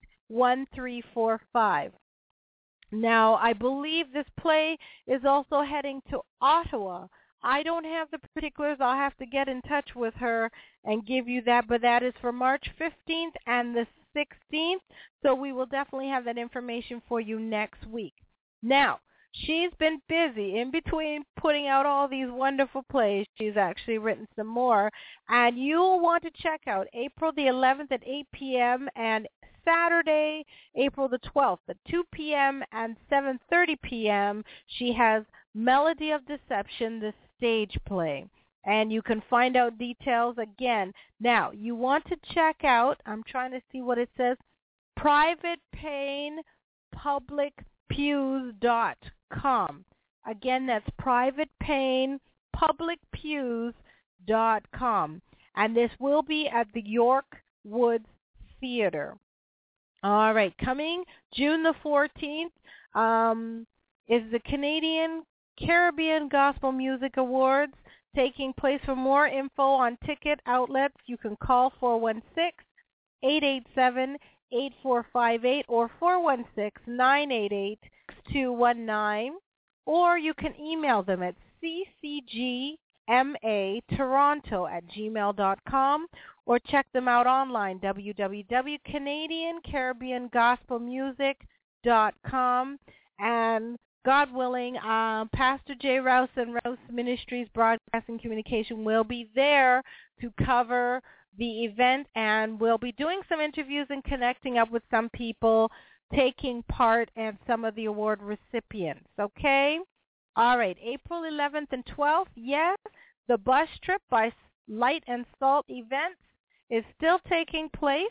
Speaker 2: Now, I believe this play is also heading to Ottawa. I don't have the particulars. I'll have to get in touch with her and give you that, but that is for March 15th and the 16th, so we will definitely have that information for you next week. Now, she's been busy in between putting out all these wonderful plays. She's actually written some more, and you'll want to check out April the 11th at 8 p.m. and Saturday, April the 12th at 2 p.m. and 7:30 p.m. She has Melody of Deception, the stage play. And you can find out details again. Now, you want to check out, I'm trying to see what it says, privatepainpublicpews.com. Again, that's privatepainpublicpews.com. And this will be at the York Woods Theater. All right, coming June the 14th is the Canadian Caribbean Gospel Music Awards taking place. For more info on ticket outlets, you can call 416-887-8458 or 416-988-6219, or you can email them at ccgmatoronto@gmail.com, or check them out online, www.canadiancaribbeangospelmusic.com. And God willing, Pastor J. Rouse and Rouse Ministries Broadcasting Communication will be there to cover the event, and we'll be doing some interviews and connecting up with some people taking part and some of the award recipients, okay? All right, April 11th and 12th, yes, the bus trip by Light and Salt Events is still taking place.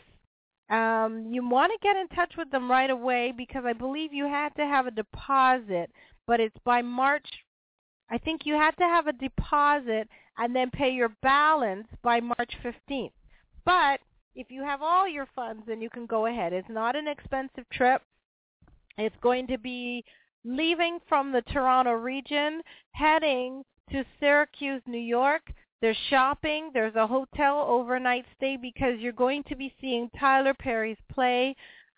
Speaker 2: You want to get in touch with them right away because I believe you had to have a deposit, but it's by March. I think you had to have a deposit and then pay your balance by March 15th. But if you have all your funds, then you can go ahead. It's not an expensive trip. It's going to be leaving from the Toronto region, heading to Syracuse, New York. There's shopping. There's a hotel overnight stay because you're going to be seeing Tyler Perry's play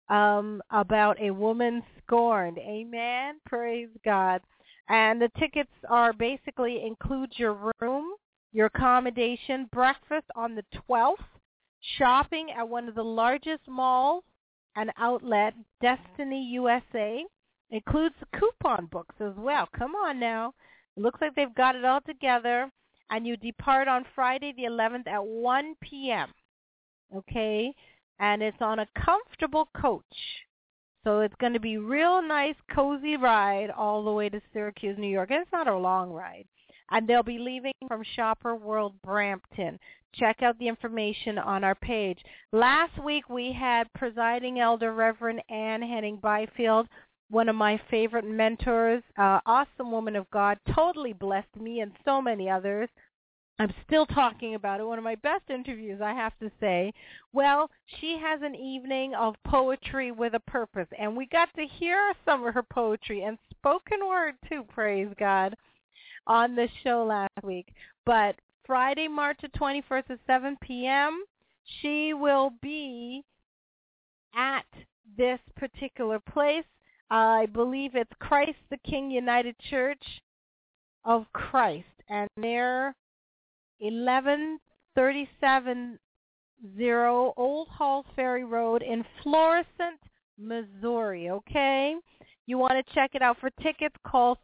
Speaker 2: about a woman scorned. Amen. Praise God. And the tickets are basically include your room, your accommodation, breakfast on the 12th, shopping at one of the largest malls and outlet, Destiny USA. Includes coupon books as well. Come on now. It looks like they've got it all together. And you depart on Friday the 11th at 1 p.m., okay? And it's on a comfortable coach. So it's going to be real nice, cozy ride all the way to Syracuse, New York. And it's not a long ride. And they'll be leaving from Shopper World Brampton. Check out the information on our page. Last week we had Presiding Elder Reverend Ann Henning Byfield, one of my favorite mentors, awesome woman of God, totally blessed me and so many others. I'm still talking about it. One of my best interviews, I have to say. Well, she has an evening of poetry with a purpose, and we got to hear some of her poetry and spoken word too, praise God, on the show last week. But Friday, March the 21st at 7 p.m., she will be at this particular place. I believe it's Christ the King United Church of Christ, and they're 11370 Old Halls Ferry Road in Florissant, Missouri, okay? You want to check it out. For tickets, call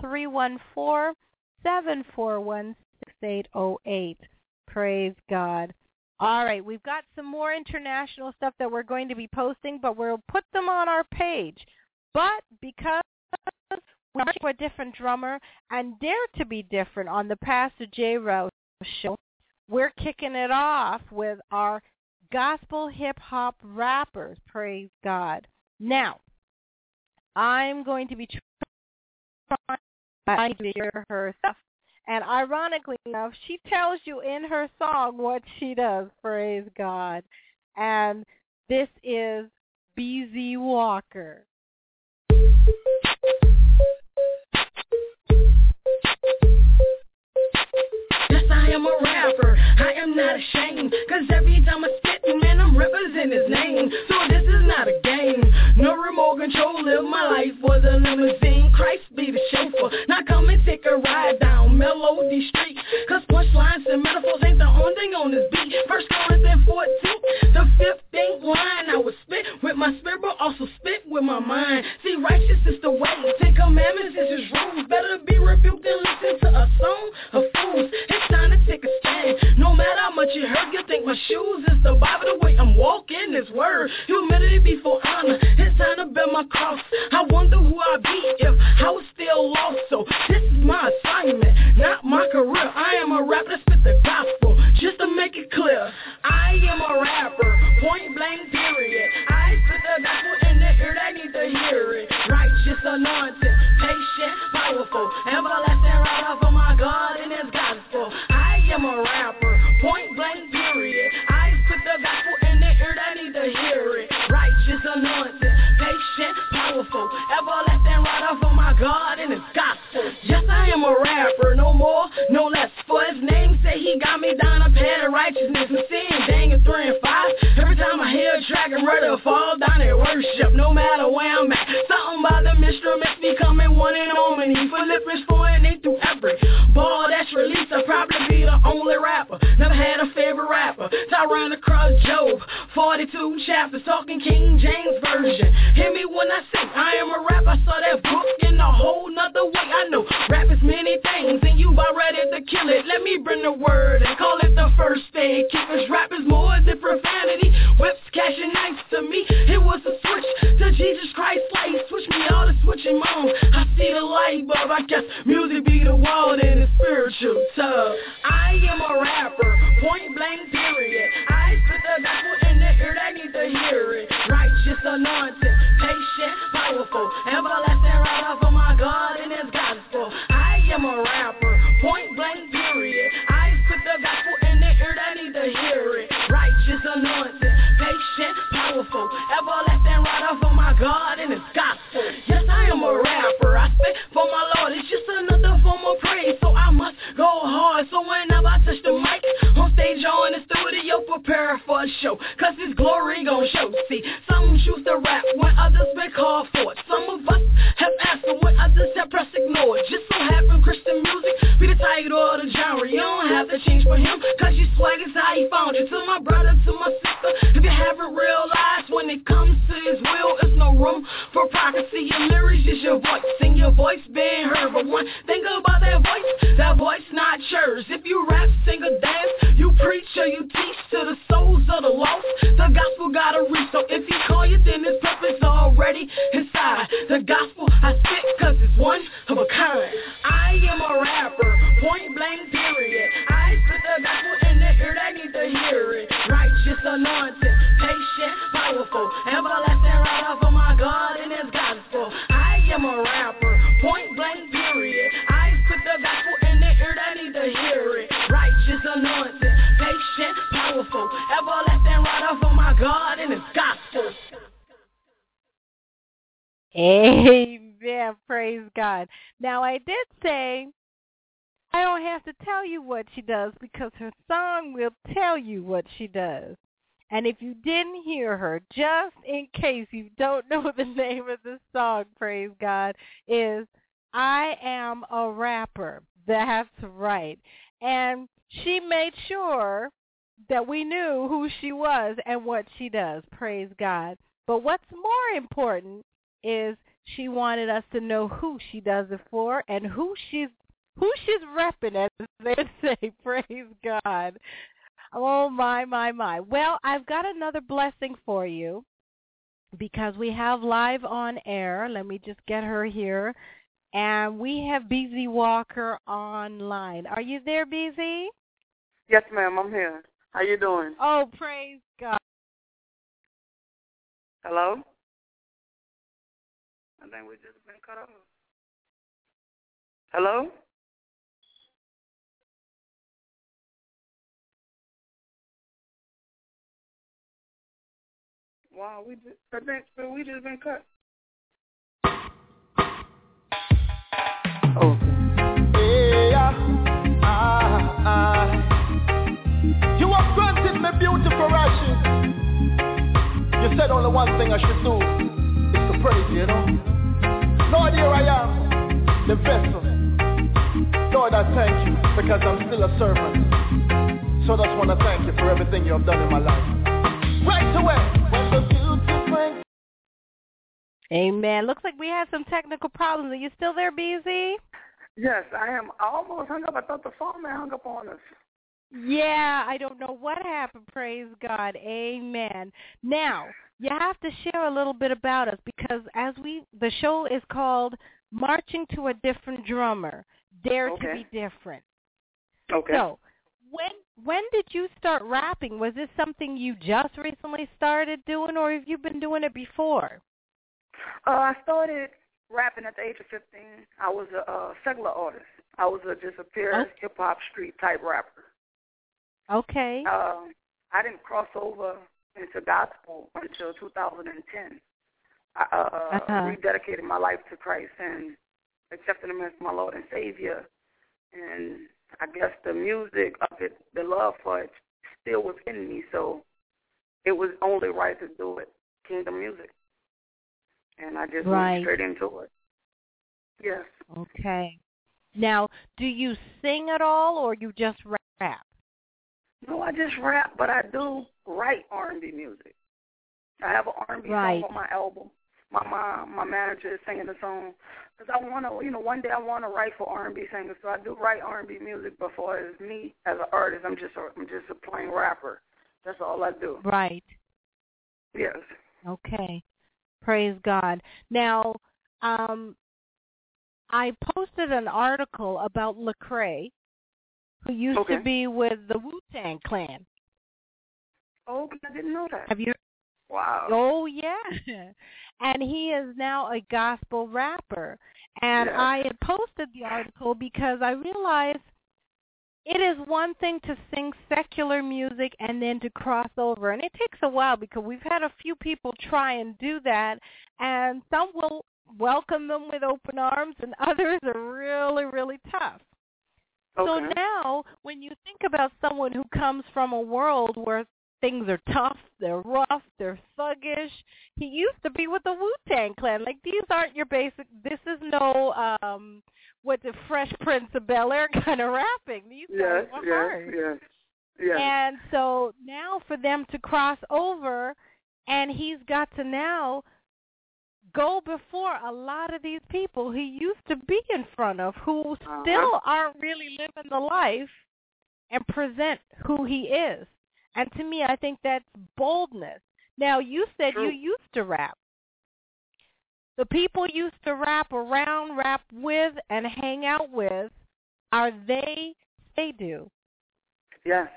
Speaker 2: 314-741-6808. Praise God. All right, we've got some more international stuff that we're going to be posting, but we'll put them on our page. But because we're a different drummer and dare to be different on the Pastor J. Rouse show, we're kicking it off with our gospel hip-hop rappers, praise God. Now, I'm going to be trying to hear her stuff. And ironically enough, she tells you in her song what she does, praise God. And this is BZ Walker.
Speaker 11: Yes, I am a rapper, I am not ashamed, cause every time I spit, man, I'm representing his name. So this is not a game, no remote control, live my life for the limousine. Christ be the chauffeur, now come and take a ride down Melody Street, cause punchlines and metaphors ain't the only thing on this beat. First Corinthians 14, the 15th line, I would spit with my spirit, but also spit with my mind. See, righteous is the way, 10 commandments is his rules, better be rebuked than listen to a song of fools. It's time to take a stand, no matter how much it hurt. You think my shoes is the Bible, the way I'm walking this word. Humility before honor, it's time to bear my cross. I wonder who I'd be if I was still lost. So this is my assignment, not my career. I am a rapper that spit the gospel, just to make it clear. I am a rapper, point blank period. I spit the gospel in the ear, they need to hear it. Righteous, anointed, patient, powerful, everlasting rider for my God and his gospel. I am a rapper, point blank period. I spit the gospel in the ear, they need to hear it. Righteous, anointed, patient, powerful, everlasting rider for my God and his gospel. Yes, I am a rapper, no more, no less. For his name say he got me down a path of righteousness and sin. Dang it, 3 and 5. Every time I hear a track, I'm ready to fall down and worship. No matter where I'm at, something about the instruments becoming one and only. Philippians 4 and 8 through every ball that's released. I'll probably be the only rapper. Never had a favorite rapper. I ran across Job, 42 chapters, talking King James Version. Hear me when I say I am a rapper. I saw that book in a whole nother way. I know rap is many things, and you about ready to kill it. Let me bring the word and call it the first aid. Keepers rap is more than profanity. Whips, cash, and knives to me. It was a switch to Jesus Christ light. Switch me all to switching on. I see the light bulb. I guess music be the wall in the spiritual tub. I am a rapper, point blank period. I spit the gospel in the ear, they need to hear it. Righteous, anointed, patient, powerful, everlasting rider for my God and his gospel. I am a rapper, point blank period. I spit the gospel in the ear, they need to hear it. Righteous, anointed, patient, powerful, everlasting rider for my God and his gospel. Yes, I am a rapper, I spit for my Lord. It's just another form of praise, so I must go hard. So whenever I touch the mic, on stage or in the studio, prepare for a show, cause his glory gon' show. See, some choose to rap when others been called for it. Some of us have answered when others have pressed ignore. Just so happen Christian music be the title or the genre. You don't have to change for him, cause your swag is how he found you. To my brother, to my sister, if you haven't realized, when it comes to his will, it's no room for prophecy. Your lyrics is your voice, and your voice being heard. But one thing about that voice not yours. If you rap, sing or dance, you preach or you teach to the souls of the lost, the gospel gotta reach. So if he call you, then his purpose already inside. The gospel I spit cause it's one of a kind. I am a rapper, point blank period. I spit the gospel in the ear, they need to hear it. Righteous, anointed, patient, powerful, everlasting rider for my God and his gospel. I am a rapper, point blank period. I spit the gospel in the ear, they need to hear it. Righteous, anointed, patient, powerful, everlasting rider for my God and his gospel.
Speaker 2: Amen. Praise God. Now, I did say I don't have to tell you what she does because her song will tell you what she does. And if you didn't hear her, just in case you don't know the name of the song, praise God, is I Am a Rapper. That's right. And she made sure that we knew who she was and what she does, praise God. But what's more important is she wanted us to know who she does it for and who she's repping, as they say, praise God. Oh, my. Well, I've got another blessing for you because we have live on air. Let me just get her here. And we have BZ Walker online. Are you there, BZ?
Speaker 12: Yes, ma'am, I'm here. How you doing?
Speaker 2: Oh, praise God.
Speaker 12: Hello? I think we just been cut off. Hello? Wow, we just been cut.
Speaker 3: Oh. You have granted me beautiful ashes. You said only one thing I should do is to praise you, Lord, here I am, the vessel. Lord, I thank you because I'm still a servant. So I just want to thank you for everything you have done in my life. Right away, when the future brings.
Speaker 2: Amen. Looks like we had some technical problems. Are you still there, BZ?
Speaker 12: Yes, I am. I almost hung up. I thought the phone man hung up on us.
Speaker 2: Yeah, I don't know what happened. Praise God. Amen. Now, you have to share a little bit about us because the show is called Marching to a Different Drummer, Dare to be Different.
Speaker 12: Okay.
Speaker 2: So, when did you start rapping? Was this something you just recently started doing, or have you been doing it before?
Speaker 12: I started rapping at the age of 15. I was a secular artist. I was just a pure hip-hop street type rapper.
Speaker 2: Okay.
Speaker 12: I didn't cross over into gospel until 2010. I rededicated my life to Christ and accepted him as my Lord and Savior. And I guess the music of it, the love for it, still was in me. So it was only right to do it, kingdom music. And I just went straight into it. Yes.
Speaker 2: Okay. Now, do you sing at all, or you just rap?
Speaker 12: No, I just rap, but I do write R&B music. I have an R&B song on my album. My mom, my manager, is singing the song. Because I want to, one day I want to write for R&B singers. So I do write R&B music, but for as me as an artist, I'm just a plain rapper. That's all I do.
Speaker 2: Right.
Speaker 12: Yes.
Speaker 2: Okay. Praise God. Now, I posted an article about Lecrae, who used to be with the Wu-Tang Clan.
Speaker 12: Oh, I didn't know that.
Speaker 2: Have you?
Speaker 12: Wow.
Speaker 2: Oh, yeah. And he is now a gospel rapper. And I had posted the article because I realized it is one thing to sing secular music and then to cross over. And it takes a while because we've had a few people try and do that, and some will welcome them with open arms, and others are really, really tough. Okay. So now when you think about someone who comes from a world where things are tough, they're rough, they're thuggish, he used to be with the Wu-Tang Clan. Like, these aren't your basic, this is no, what the Fresh Prince of Bel-Air kind of rapping. These guys were hard.
Speaker 12: Yes.
Speaker 2: And so now for them to cross over, and he's got to now go before a lot of these people he used to be in front of, who still aren't really living the life and present who he is. And to me, I think that's boldness. Now, you said you used to rap. The people you used to rap around, rap with, and hang out with, are they do?
Speaker 12: Yes.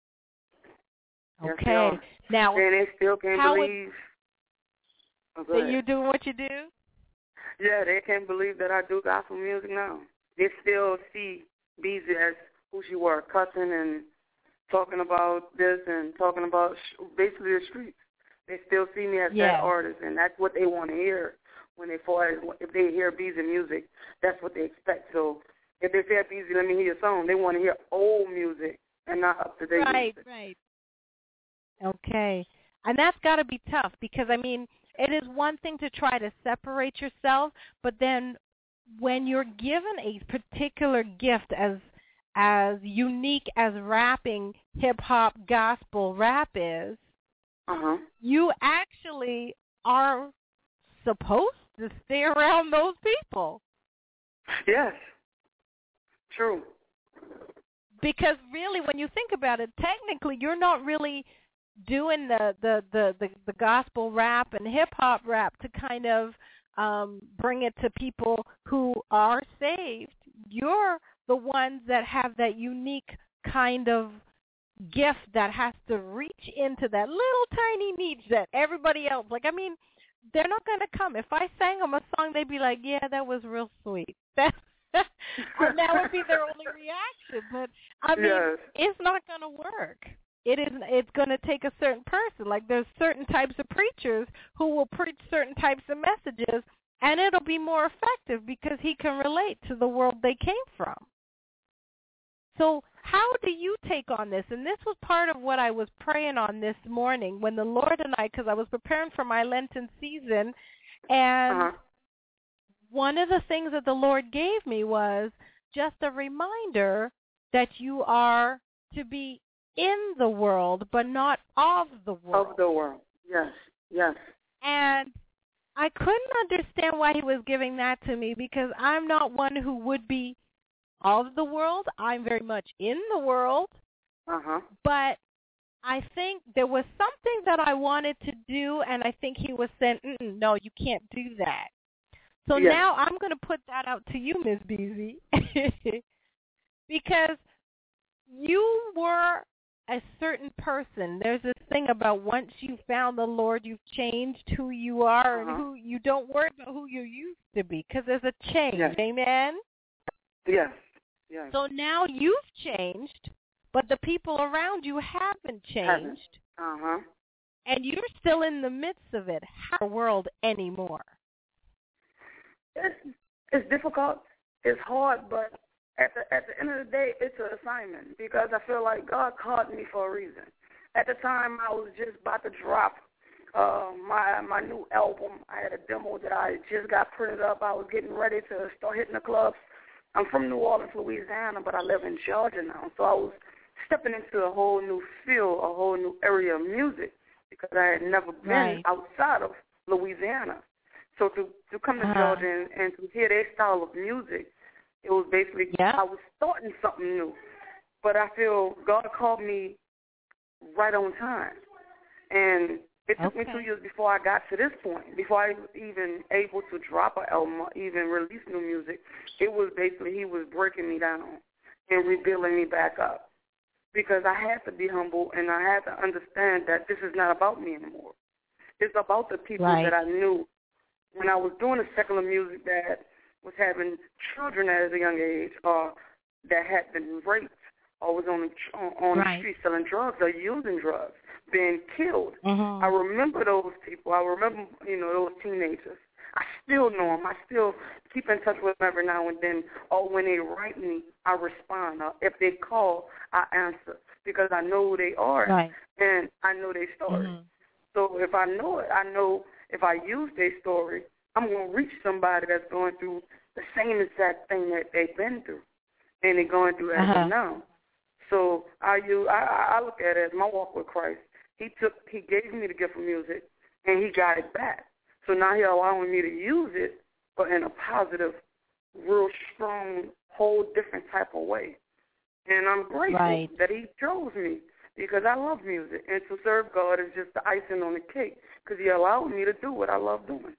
Speaker 2: Okay.
Speaker 12: Yes,
Speaker 2: now,
Speaker 12: and they still can't believe
Speaker 2: that you do what you do?
Speaker 12: Yeah, they can't believe that I do gospel music now. They still see BZ as who she was, cussing and talking about this and talking about basically the streets. They still see me as that artist, and that's what they want to hear when if they hear BZ music. That's what they expect. So if they say, BZ, let me hear your song, they want to hear old music and not up-to-date music.
Speaker 2: Right. Okay. And that's got to be tough because, I mean, it is one thing to try to separate yourself, but then when you're given a particular gift as unique as rapping hip-hop gospel rap is, you actually are supposed to stay around those people.
Speaker 12: Yes. True.
Speaker 2: Because really, when you think about it, technically you're not really doing the gospel rap and hip-hop rap to kind of bring it to people who are saved. You're the ones that have that unique kind of gift that has to reach into that little tiny niche that everybody else, like, I mean, they're not going to come. If I sang them a song, they'd be like, yeah, that was real sweet. And that would be their only reaction. But, I mean, It's not going to work. It's going to take a certain person. Like, there's certain types of preachers who will preach certain types of messages, and it'll be more effective because he can relate to the world they came from. So how do you take on this? And this was part of what I was praying on this morning when the Lord and I, because I was preparing for my Lenten season, and one of the things that the Lord gave me was just a reminder that you are to be in the world, but not of the world.
Speaker 12: Of the world, yes.
Speaker 2: And I couldn't understand why he was giving that to me because I'm not one who would be of the world. I'm very much in the world. But I think there was something that I wanted to do, and I think he was saying, no, you can't do that. So now I'm going to put that out to you, Ms. Beezy, because you were a certain person. There's this thing about once you found the Lord, you've changed who you are and who you don't worry about who you used to be because there's a change. Amen?
Speaker 12: Yes.
Speaker 2: So now you've changed, but the people around you haven't changed. And you're still in the midst of it. How in the world anymore?
Speaker 12: It's difficult. It's hard, but at the end of the day, it's an assignment because I feel like God called me for a reason. At the time, I was just about to drop my new album. I had a demo that I just got printed up. I was getting ready to start hitting the clubs. I'm from New Orleans, Louisiana, but I live in Georgia now. So I was stepping into a whole new field, a whole new area of music because I had never been outside of Louisiana. So to come to Georgia and to hear their style of music, it was basically I was starting something new. But I feel God called me right on time. And it took me 2 years before I got to this point, before I was even able to drop an album or even release new music. It was basically he was breaking me down and rebuilding me back up because I had to be humble and I had to understand that this is not about me anymore. It's about the people that I knew when I was doing the secular music that was having children at a young age or that had been raped or was on the street selling drugs or using drugs, being killed. I remember those people. I remember, those teenagers. I still know them. I still keep in touch with them every now and then. Or when they write me, I respond. Or if they call, I answer because I know who they are and I know their story. So if I know it, I know if I use their story, I'm going to reach somebody that's going through the same exact thing that they've been through and they're going through as of now. So I look at it as my walk with Christ. He gave me the gift of music, and he got it back. So now he's allowing me to use it, but in a positive, real strong, whole different type of way. And I'm grateful that he chose me because I love music. And to serve God is just the icing on the cake because he allowed me to do what I love doing.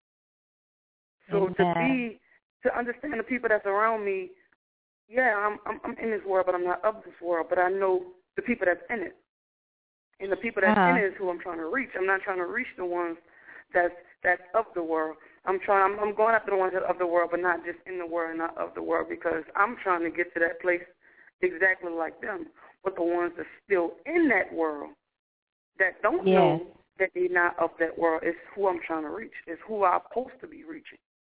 Speaker 12: So to understand the people that's around me, I'm in this world, but I'm not of this world. But I know the people that's in it. And the people that's in it is who I'm trying to reach. I'm not trying to reach the ones that's of the world. I'm going after the ones that are of the world, but not just in the world, not of the world, because I'm trying to get to that place exactly like them. But the ones that's still in that world that don't know that they're not of that world is who I'm trying to reach. Is who I'm supposed to be reaching.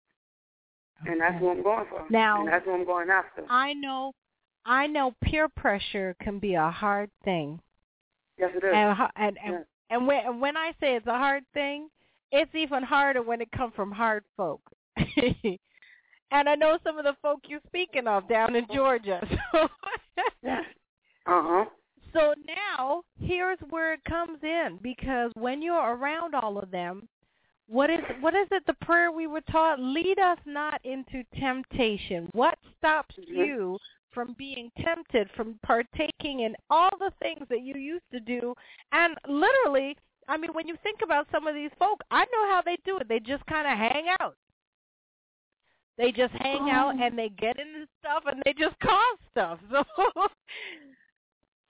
Speaker 12: And that's what I'm going for.
Speaker 2: Now,
Speaker 12: and that's what I'm going after.
Speaker 2: I know peer pressure can be a hard thing.
Speaker 12: Yes, it is.
Speaker 2: And when I say it's a hard thing, it's even harder when it comes from hard folk. And I know some of the folk you're speaking of down in Georgia. So now, here's where it comes in, because when you're around all of them, what is it the prayer we were taught? Lead us not into temptation. What stops you from being tempted, from partaking in all the things that you used to do? And literally, I mean, when you think about some of these folk, I know how they do it. They just kind of hang out. They just hang out and they get into stuff and they just cause stuff. So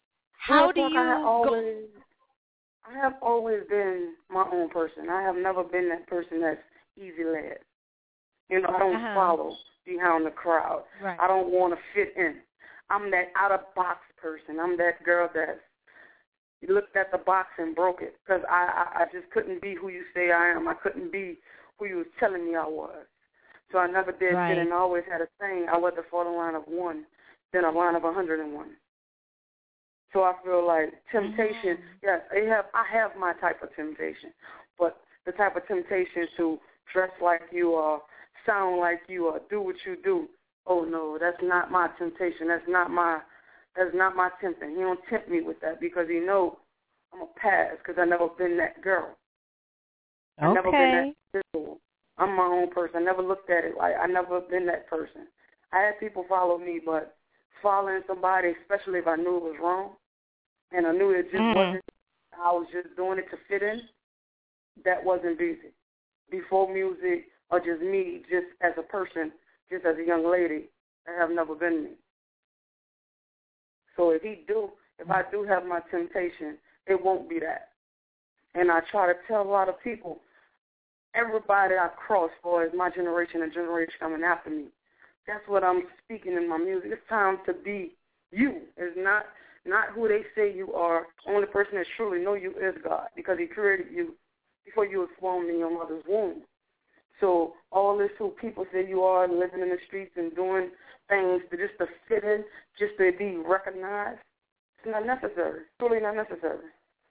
Speaker 2: How do you
Speaker 12: I have always been my own person. I have never been that person that's easy led. You know, I don't follow behind the crowd.
Speaker 2: Right.
Speaker 12: I don't want to fit in. I'm that out-of-box person. I'm that girl that looked at the box and broke it because I just couldn't be who you say I am. I couldn't be who you was telling me I was. So I never did fit in. I always had a saying, I'd rather fall in line of one than a line of 101. So I feel like temptation, yes, I have my type of temptation, but the type of temptation to dress like you or sound like you or do what you do, oh no, that's not my temptation. That's not my tempting. He don't tempt me with that because he know I'm a pass because I never been that girl. I never been that visual. I'm my own person. I never looked at it like I never been that person. I had people follow me, but following somebody, especially if I knew it was wrong, and I knew it just wasn't, I was just doing it to fit in, that wasn't busy. Before music or just me, just as a person, just as a young lady, that have never been me. So if I do have my temptation, it won't be that. And I try to tell a lot of people, everybody I cross for is my generation and generation coming after me. That's what I'm speaking in my music. It's time to be you. It's not who they say you are. The only person that truly know you is God because he created you before you were formed in your mother's womb. So all this who people say you are living in the streets and doing things just to fit in, just to be recognized, it's not necessary. It's truly not necessary.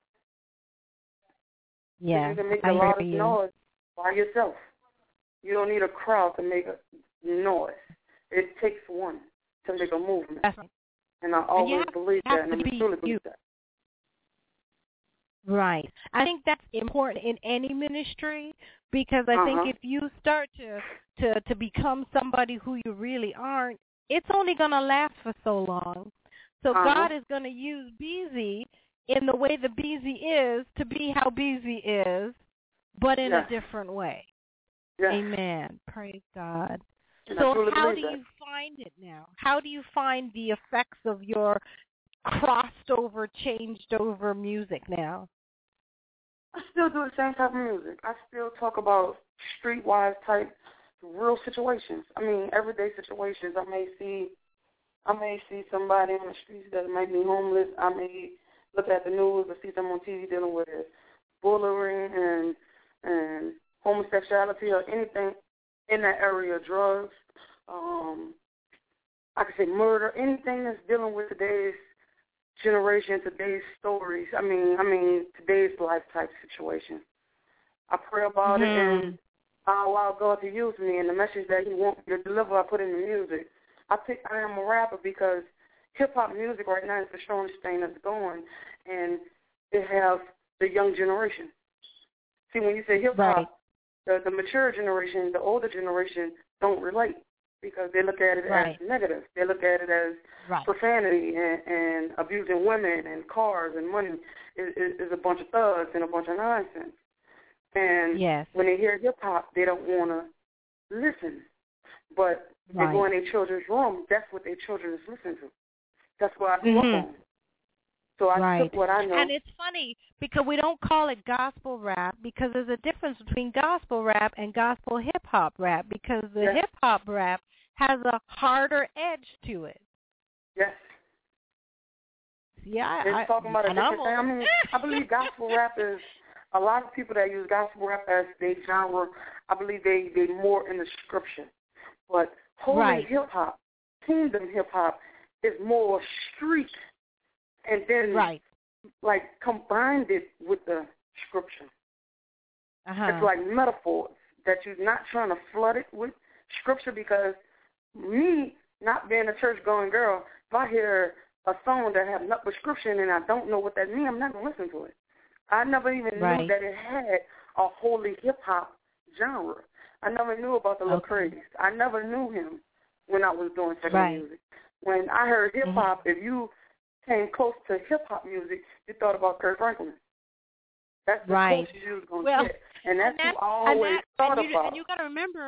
Speaker 2: Yeah,
Speaker 12: you can make a lot of noise by yourself. You don't need a crowd to make a noise. It takes one to make a movement.
Speaker 2: That's right.
Speaker 12: And I always believe that, and I truly believe that.
Speaker 2: Right. I think that's important in any ministry because I think if you start to become somebody who you really aren't, it's only going to last for so long. So God is going to use Beezy in the way the Beezy is to be how Beezy is, but in a different way.
Speaker 12: Yes.
Speaker 2: Amen. Praise God.
Speaker 12: And
Speaker 2: so how do you find it now? How do you find the effects of your crossed over, changed over music now?
Speaker 12: I still do the same type of music. I still talk about streetwise type real situations. I mean, everyday situations. I may see somebody on the streets that might be homeless. I may look at the news or see them on TV dealing with bullying and homosexuality or anything in that area, drugs. I could say murder, anything that's dealing with today's generation, today's stories. I mean today's life type situation. I pray about it and I allow God to use me and the message that he wants me to deliver, I put in the music. I am a rapper because hip-hop music right now is the strongest thing that's going, and it has the young generation. See, when you say hip-hop, the mature generation, the older generation don't relate because they look at it as negative. They look at it as profanity and abusing women and cars and money is a bunch of thugs and a bunch of nonsense. And when they hear hip-hop, they don't want to listen. But they go in their children's room, that's what their children is listening to. That's what I grew up on. So I took what I know.
Speaker 2: And it's funny because we don't call it gospel rap because there's a difference between gospel rap and gospel hip-hop rap because the hip-hop rap has a harder edge to it.
Speaker 12: Yes.
Speaker 2: Yeah,
Speaker 12: it's talking about a different thing. I mean, I believe gospel rap is a lot of people that use gospel rap as their genre. I believe they more in the scripture, but holy hip-hop, kingdom hip-hop is more street. And then, like, combined it with the scripture. It's like metaphors that you're not trying to flood it with scripture because me, not being a church-going girl, if I hear a song that has nothing but scripture in it and I don't know what that means, I'm not going to listen to it. I never even knew that it had a holy hip-hop genre. I never knew about the Lecrae's. I never knew him when I was doing secular music. When I heard hip-hop, if you came close to hip-hop music, you thought about Kirk Franklin. That's the closest you was going to get. And that's who I always thought about.
Speaker 2: And you got to remember,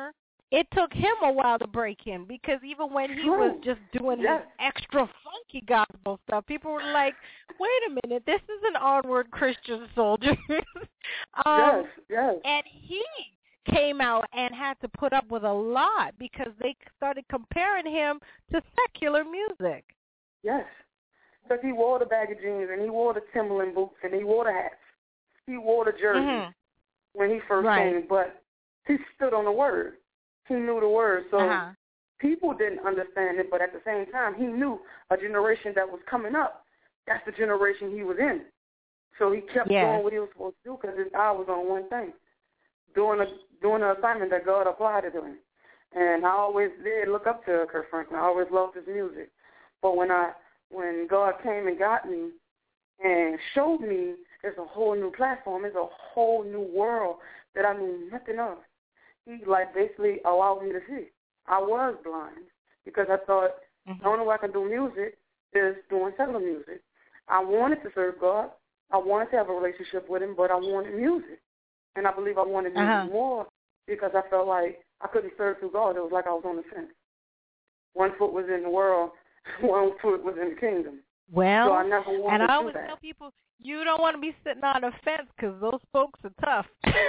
Speaker 2: it took him a while to break in, because even when he was just doing this extra funky gospel stuff, people were like, wait a minute, this is an onward Christian soldier.
Speaker 12: Yes.
Speaker 2: And he came out and had to put up with a lot because they started comparing him to secular music.
Speaker 12: Yes, because he wore the baggy jeans and he wore the Timberland boots and he wore the hats. He wore the jersey when he first came, but he stood on the word. He knew the word, so people didn't understand it, but at the same time, he knew a generation that was coming up. That's the generation he was in. So he kept doing what he was supposed to do because his eye was on one thing, doing the assignment that God applied to him. And I always did look up to Kirk Franklin. I always loved his music. But when God came and got me and showed me there's a whole new platform, there's a whole new world that I knew nothing of, he basically allowed me to see. I was blind because I thought the only way I can do music is doing secular music. I wanted to serve God. I wanted to have a relationship with him, but I wanted music. And I believe I wanted music more because I felt like I couldn't serve through God. It was like I was on the fence. One foot was in the world, one foot was in the kingdom.
Speaker 2: Well,
Speaker 12: so I never wanted
Speaker 2: and I
Speaker 12: to
Speaker 2: always
Speaker 12: do that.
Speaker 2: tell people, you don't want to be sitting on a fence because those folks are tough.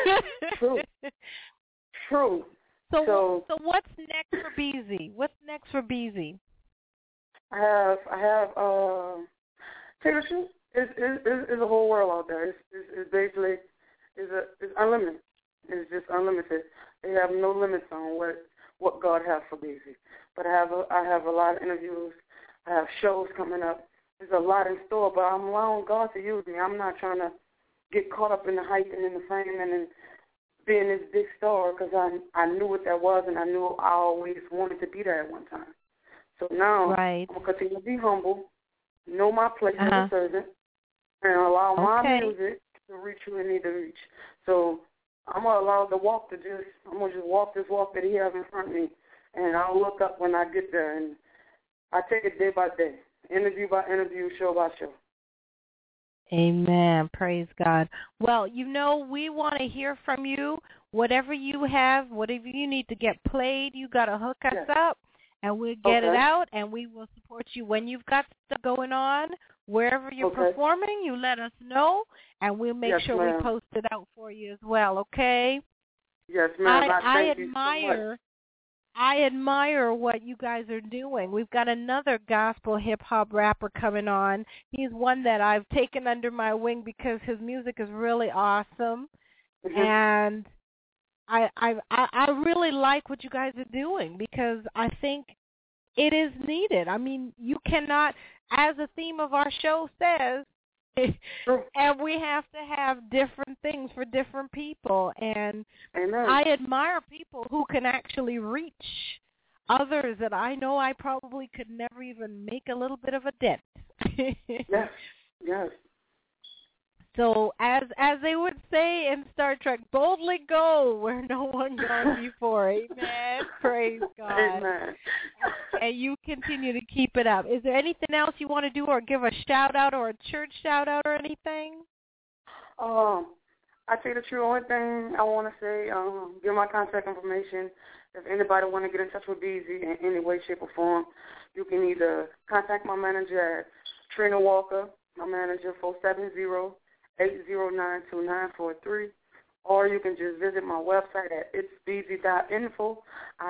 Speaker 12: True.
Speaker 2: So what's next for BZ? What's next for BZ?
Speaker 12: I have Taylor Swift is a whole world out there. It's basically it's unlimited. It's just unlimited. They have no limits on what God has for BZ. But I have a lot of interviews. I have shows coming up. There's a lot in store, but I'm allowing God to use me. I'm not trying to get caught up in the hype and in the fame and in being this big star because I knew what that was and I knew I always wanted to be there at one time. So now I'm going to continue to be humble, know my place as a servant, and allow my music to reach who it needs to reach. So I'm going to allow the walk I'm going to just walk this walk that he has in front of me, and I'll look up when I get there, and I take it day by day, interview by interview, show by show.
Speaker 2: Amen. Praise God. Well, we want to hear from you. Whatever you have, whatever you need to get played, you got to hook us up, and we'll get it out, and we will support you. When you've got stuff going on, wherever you're performing, you let us know, and we'll make sure we post it out for you as well, okay?
Speaker 12: Yes, ma'am.
Speaker 2: I admire what you guys are doing. We've got another gospel hip-hop rapper coming on. He's one that I've taken under my wing because his music is really awesome. And I really like what you guys are doing because I think it is needed. I mean, you cannot, as the theme of our show says, and we have to have different things for different people. And I admire people who can actually reach others that I know I probably could never even make a little bit of a dent.
Speaker 12: Yes.
Speaker 2: So as they would say in Star Trek, boldly go where no one gone before. Amen. Praise God.
Speaker 12: Amen.
Speaker 2: And you continue to keep it up. Is there anything else you want to do or give a shout-out or a church shout-out or anything?
Speaker 12: I tell you the truth, only thing I want to say, give my contact information. If anybody want to get in touch with BZ in any way, shape, or form, you can either contact my manager at Trina Walker, my manager, 470-809-2943, or you can just visit my website at itsbeezy.info,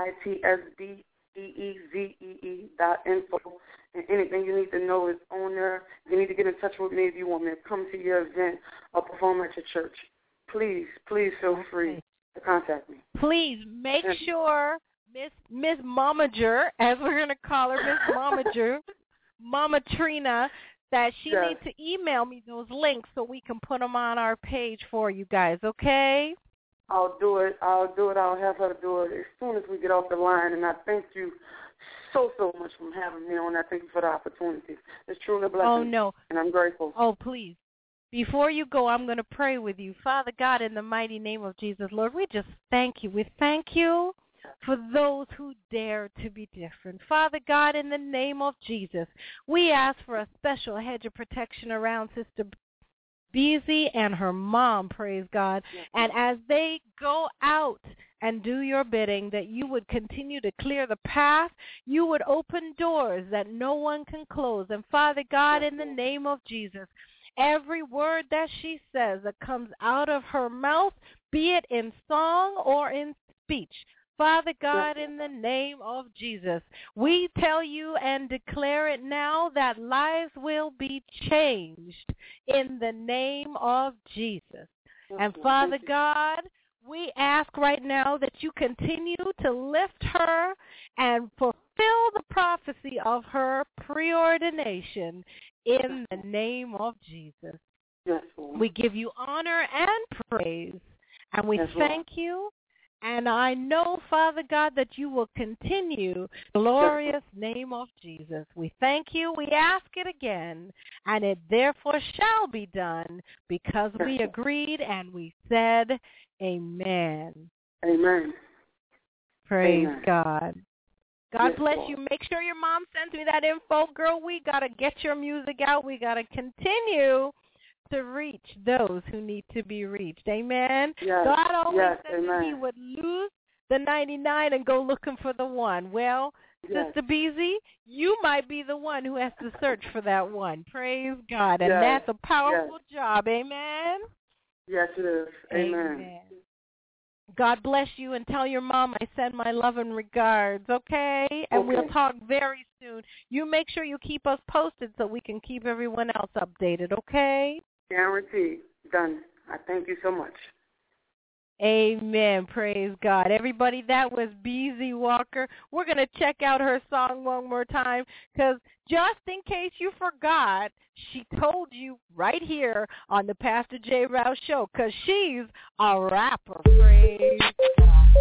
Speaker 12: itsbeezee.info, and anything you need to know is on there. You need to get in touch with me if you want me to come to your event or perform at your church. Please feel free to contact me.
Speaker 2: Please make sure Miss Momager, as we're going to call her, Miss Momager, Mama Trina, that she needs to email me those links so we can put them on our page for you guys, okay?
Speaker 12: I'll do it. I'll have her do it as soon as we get off the line, and I thank you so much for having me on. I thank you for the opportunity. It's truly a blessing.
Speaker 2: Oh, no.
Speaker 12: And I'm grateful.
Speaker 2: Oh, please. Before you go, I'm going to pray with you. Father God, in the mighty name of Jesus, Lord, we just thank you. We thank you for those who dare to be different. Father God, in the name of Jesus, we ask for a special hedge of protection around Sister BZ and her mom, praise God. And as they go out and do your bidding, that you would continue to clear the path. You would open doors that no one can close. And Father God, in the name of Jesus, every word that she says that comes out of her mouth, be it in song or in speech, Father God, in the name of Jesus, we tell you and declare it now that lives will be changed in the name of Jesus. And Father God, we ask right now that you continue to lift her and fulfill the prophecy of her preordination in the name of Jesus.
Speaker 12: Yes,
Speaker 2: we give you honor and praise, and we thank you. And I know, Father God, that you will continue the glorious name of Jesus. We thank you. We ask it again, and it therefore shall be done because we agreed and we said amen.
Speaker 12: Amen.
Speaker 2: Praise
Speaker 12: amen.
Speaker 2: God. God
Speaker 12: yes,
Speaker 2: bless
Speaker 12: Lord.
Speaker 2: you. Make sure your mom sends me that info, girl. We got to get your music out. We got to continue to reach those who need to be reached. Amen.
Speaker 12: Yes.
Speaker 2: God always said
Speaker 12: amen.
Speaker 2: that he would lose the 99 and go looking for the one. Well, Sister Beezy, you might be the one who has to search for that one. Praise God. And that's a powerful job. Amen.
Speaker 12: Yes, it is. Amen.
Speaker 2: God bless you, and tell your mom I send my love and regards, okay? And we'll talk very soon. You make sure you keep us posted so we can keep everyone else updated, okay?
Speaker 12: Guaranteed. Done. I thank you so much.
Speaker 2: Amen. Praise God. Everybody, that was BZ Walker. We're going to check out her song one more time because just in case you forgot, she told you right here on the Pastor J. Rouse Show because she's a rapper. Praise God.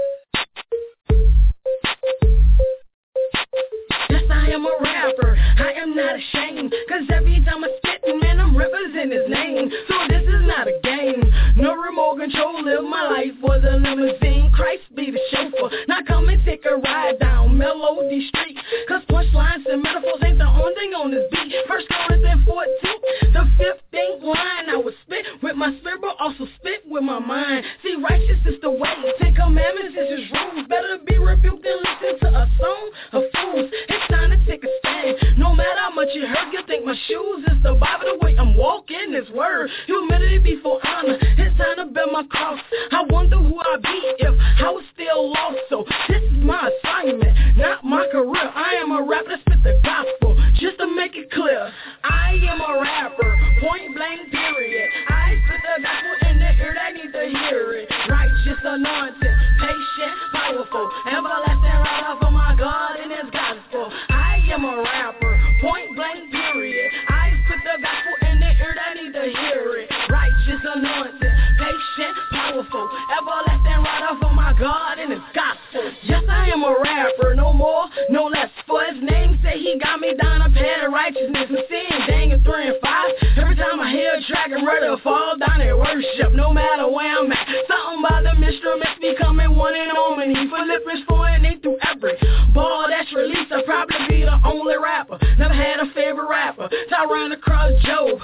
Speaker 11: Yes, I am a rapper. I am not ashamed. Cause every time I spit, man, I'm representing his name. So this is not a game. No remote control. Live my life for the limousine. Christ be the chauffeur. Now come and take a ride down Melody Street. Cause punchlines and metaphors ain't the only thing on this beat. 1 Corinthians 14, the 15th line. I would spit with my spirit, but also spit with my mind. See, righteous is the way. 10 commandments is his rules. Better be rebuked than listen to a song of fools. It's time to take a stand. No matter how much you hurt, you think my shoes is the Bible. The way I'm walking this word, humility before honor. It's time to bear my cross. I wonder who I'd be if I was still lost. So this is my assignment, not my career. I am a rapper that spit the gospel. Just to make it clear, I am a rapper. Point blank, period. I spit the gospel in the ear, they need to hear it. Righteous, anointed, patient, powerful, everlasting rider for my God and his gospel. I am a rapper. Point blank, period. I spit the gospel in the ear, they need to hear it. Righteous, anointed, patient, powerful, everlasting rider for my God and his gospel. Yes, I am a rapper, no more, no less. For his name say he got me down a path of righteousness and sin. Dang it, 3 and 5. Every time I hear a track, I'm ready to fall down and worship. No matter where I'm at, something about the instruments becoming one and only. Philippians 4 and 8 through every ball that's released, I'll probably be the only rapper. Never had a favorite rapper. So I ran across Job,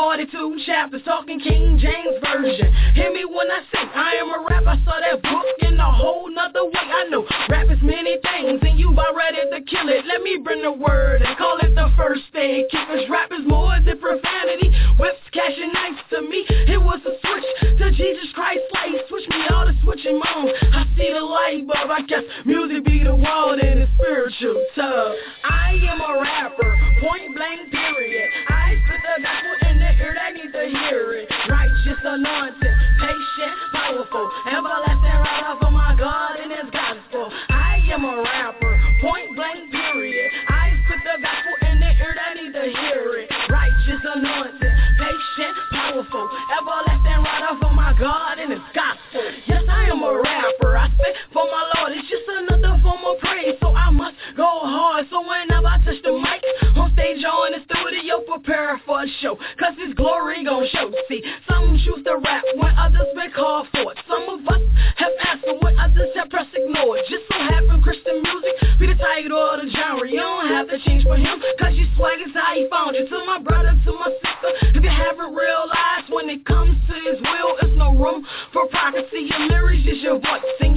Speaker 11: 42 chapters, talking King James Version. Hear me when I say I am a rapper. I saw that book in a whole nother way. I know rap is many things, and you about ready to kill it. Let me bring the word and call it the first aid kit. Cause rap is more than profanity. Whips, cash, and knives to me. It was a switch to Jesus Christ light. Switch me all to switching on. I see the light bulb. I guess music be the world in the spiritual tub. I am a rapper. Point blank, period. I spit the gospel in the ear, they need to hear it. Righteous, anointed, patient, powerful, everlasting rider for my God and his gospel. I am a rapper. Point blank, period. I spit the gospel in the ear, they need to hear it. Righteous, anointed, patient, powerful, everlasting rider for my God and his gospel. Yes, I am a rapper. I spit for my Lord. It's just another form of praise, so I must go hard. So whenever I touch the mic, on stage or in the studio, prepare for a show, cause his glory gon' show. See, some choose to rap when others been called for it. Some of us have answered when others have pressed ignore it. Just so happen Christian music be the title or the genre. You don't have to change for him, cause you swag is how he found you. To my brother, to my sister, if you haven't realized when it comes to his will, it's no room for prophecy. Your lyrics is your voice and your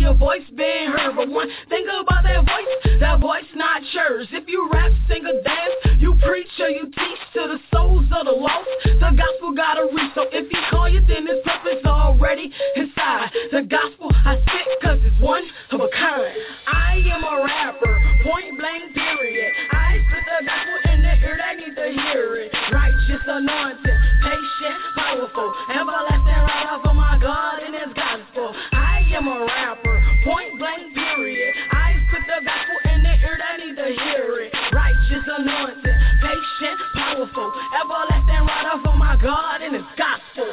Speaker 11: your voice being heard. But one thing about that voice not yours. If you rap, sing or dance, you preach or you teach to the souls of the lost, the gospel gotta reach. So if he call you, then his purpose already inside. The gospel I spit cause it's one of a kind. I am a rapper, point blank period. I spit the gospel in the ear, they need to hear it. Righteous, anointed, patient, powerful, everlasting right for my God and his gospel. I am a rapper, point blank period. I spit the gospel in the ear, they need to hear it. Righteous, anointed, patient, powerful, everlasting right for my God and his gospel.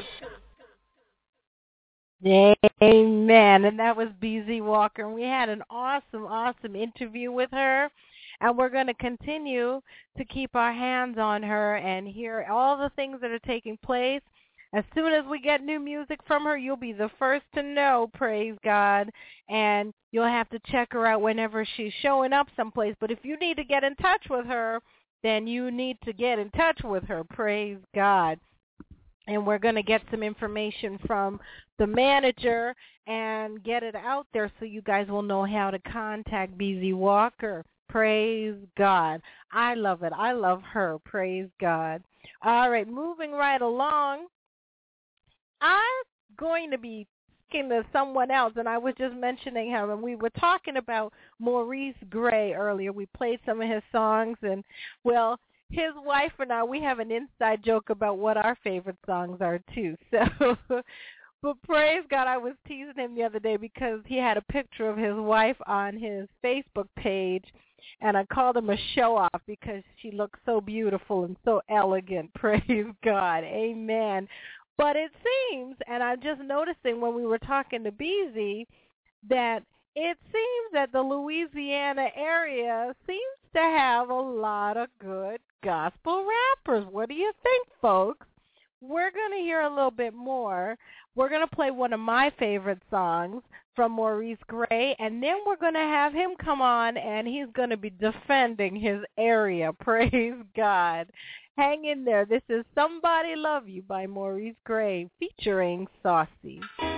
Speaker 2: Amen. And that was BZ Walker. And we had an awesome interview with her. And we're going to continue to keep our hands on her and hear all the things that are taking place. As soon as we get new music from her, you'll be the first to know, praise God. And you'll have to check her out whenever she's showing up someplace. But if you need to get in touch with her, then you need to get in touch with her, praise God. And we're going to get some information from the manager and get it out there so you guys will know how to contact BZ Walker. Praise God. I love it. I love her. Praise God. All right, moving right along. I'm going to be speaking to someone else, and I was just mentioning him, and we were talking about Maurice Gray earlier. We played some of his songs, and, well, his wife and I, we have an inside joke about what our favorite songs are, too. So, but praise God, I was teasing him the other day because he had a picture of his wife on his Facebook page, and I called him a show-off because she looked so beautiful and so elegant. Praise God. Amen. But it seems, and I'm just noticing when we were talking to BZ, that it seems that the Louisiana area seems to have a lot of good gospel rappers. What do you think, folks? We're going to hear a little bit more. We're going to play one of my favorite songs from Maurice Gray, and then we're going to have him come on, and he's going to be defending his area. Praise God. Hang in there. This is Somebody Love You by Maurice Gray featuring Saucy.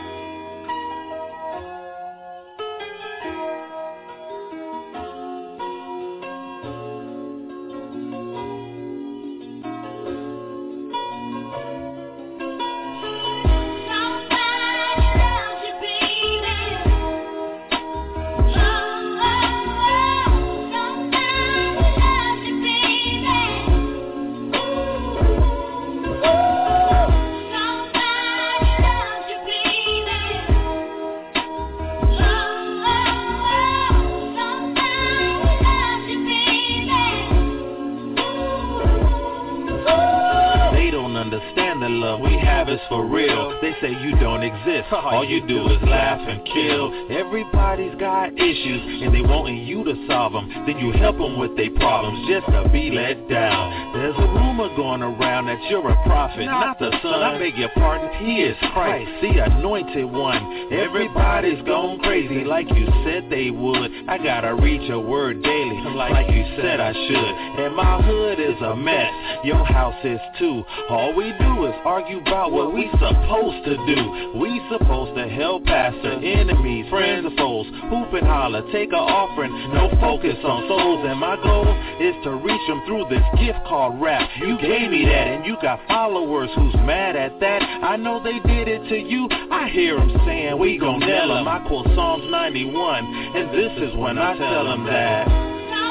Speaker 4: For real, they say you don't exist. All you do is laugh and kill. Everybody's got issues and they wanting you to solve them. Then you help them with their problems just to be let down. There's a rumor going around that you're a prophet, not the son. I beg your pardon, he is Christ, the anointed one. Everybody's going crazy like you said they would. I gotta read your word daily like you said I should. And my hood is a mess, your house is too. All we do is argue about what we supposed to do. We supposed to help pastor, enemies, friends, or foes. Hoop and holler, take a offering, no focus on souls. And my goal is to reach them through this gift called rap. You gave me that and you got followers who's mad at that. I know they did it to you. I hear them saying we gon' nail them. I quote Psalms 91 and this is when I tell them that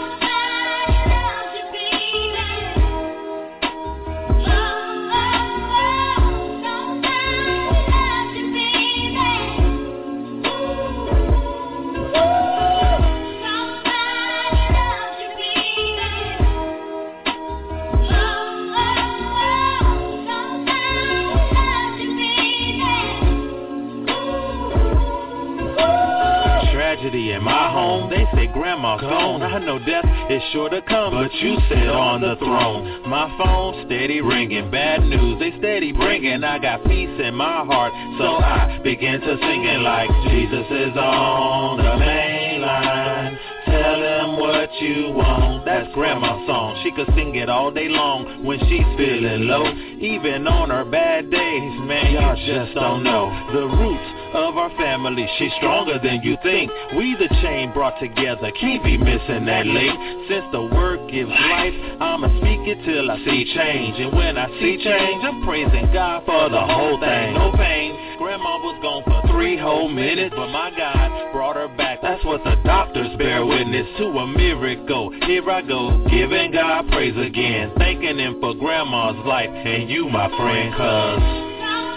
Speaker 4: in my home, they say grandma's gone. I know death is sure to come, but you sit on the throne. My phone steady ringing, bad news they steady bringing. I got peace in my heart, so I begin to sing it like Jesus is on the main line. Tell him what you want, that's grandma's song. She could sing it all day long when she's feeling low. Even on her bad days, man, y'all just don't know. The roots of our family, she's stronger than you think. We the chain brought together, can't be missing that link. Since the word gives life, I'ma speak it till I see change. And when I see change, I'm praising God for the whole thing. No pain, grandma was gone for 3 whole minutes, but my God brought her back. That's what the doctors bear witness to, a miracle. Here I go, giving God praise again, thanking him for grandma's life and you, my friend, 'cause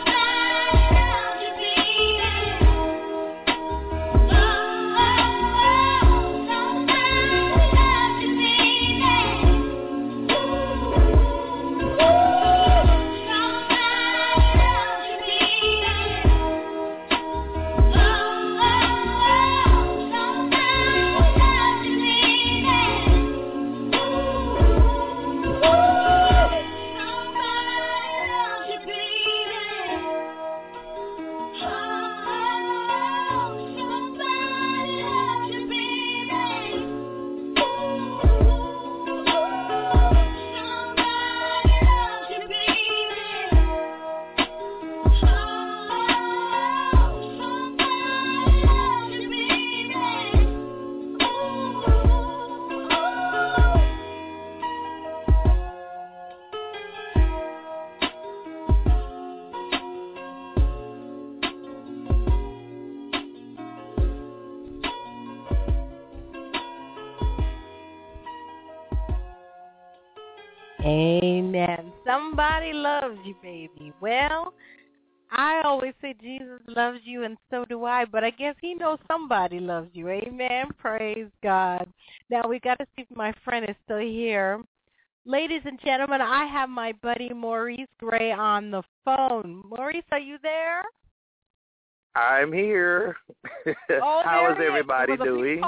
Speaker 2: Amen. Somebody loves you, baby. Well, I always say Jesus loves you, and so do I, but I guess he knows somebody loves you. Amen. Praise God. Now, we got to see if my friend is still here. Ladies and gentlemen, I have my buddy Maurice Gray on the phone. Maurice, are you there?
Speaker 13: I'm here.
Speaker 2: Oh,
Speaker 13: how is everybody doing?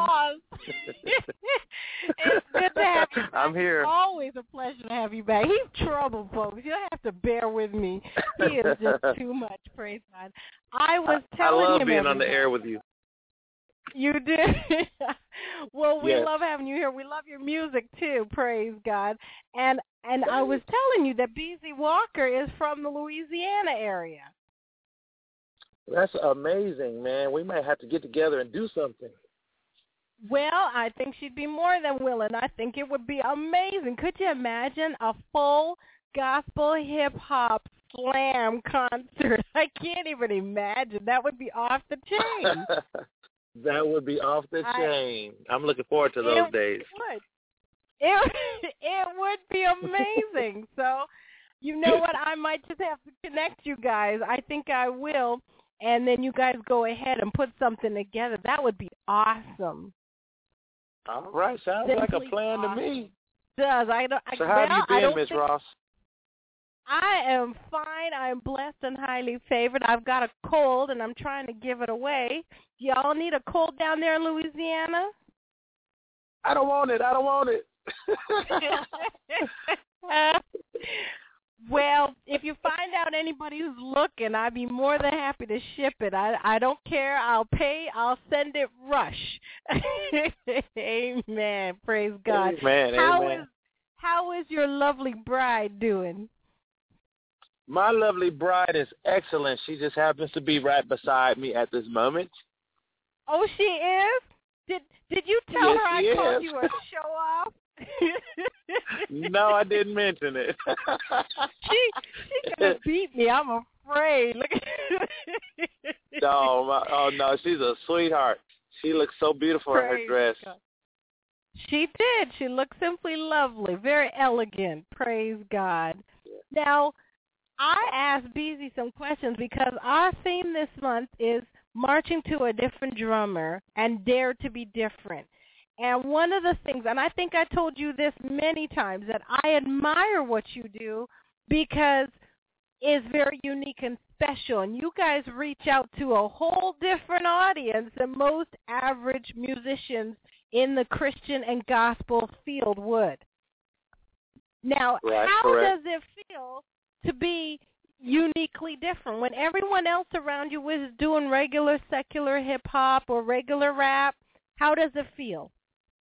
Speaker 2: It's good to have you back.
Speaker 13: I'm here.
Speaker 2: It's always a pleasure to have you back. He's trouble, folks. You'll have to bear with me. He is just too much, praise God. I
Speaker 13: love being on the air with you.
Speaker 2: You did? Well, we
Speaker 13: yes.
Speaker 2: love having you here. We love your music, too, praise God. And I was telling you that BZ Walker is from the Louisiana area.
Speaker 13: That's amazing, man. We might have to get together and do something.
Speaker 2: Well, I think she'd be more than willing. I think it would be amazing. Could you imagine a full gospel hip-hop slam concert? I can't even imagine. That would be off the chain.
Speaker 13: That would be off the chain. I'm looking forward to those days.
Speaker 2: It would be amazing. So, you know what? I might just have to connect you guys. I think I will. And then you guys go ahead and put something together. That would be awesome.
Speaker 13: All right. Sounds
Speaker 2: Simply
Speaker 13: like a plan
Speaker 2: awesome.
Speaker 13: to me.
Speaker 2: Does.
Speaker 13: So how have you been, Miss Ross?
Speaker 2: I am fine. I'm blessed and highly favored. I've got a cold, and I'm trying to give it away. Y'all need a cold down there in Louisiana?
Speaker 13: I don't want it.
Speaker 2: Well, if you find out anybody who's looking, I'd be more than happy to ship it. I don't care. I'll pay. I'll send it rush. Amen. Praise God.
Speaker 13: Amen.
Speaker 2: How is your lovely bride doing?
Speaker 13: My lovely bride is excellent. She just happens to be right beside me at this moment.
Speaker 2: Oh, she is? Did you tell her I called
Speaker 13: is.
Speaker 2: you a show-off?
Speaker 13: No, I didn't mention it.
Speaker 2: She gonna beat me. I'm afraid. Look.
Speaker 13: No, she's a sweetheart. She looks so beautiful in her dress.
Speaker 2: God. She did. She looked simply lovely, very elegant. Praise God. Now, I asked BZ some questions because our theme this month is marching to a different drummer and dare to be different. And one of the things, and I think I told you this many times, that I admire what you do because it's very unique and special. And you guys reach out to a whole different audience than most average musicians in the Christian and gospel field would. Now, how does it feel to be uniquely different when everyone else around you is doing regular secular hip-hop or regular rap? How does it feel?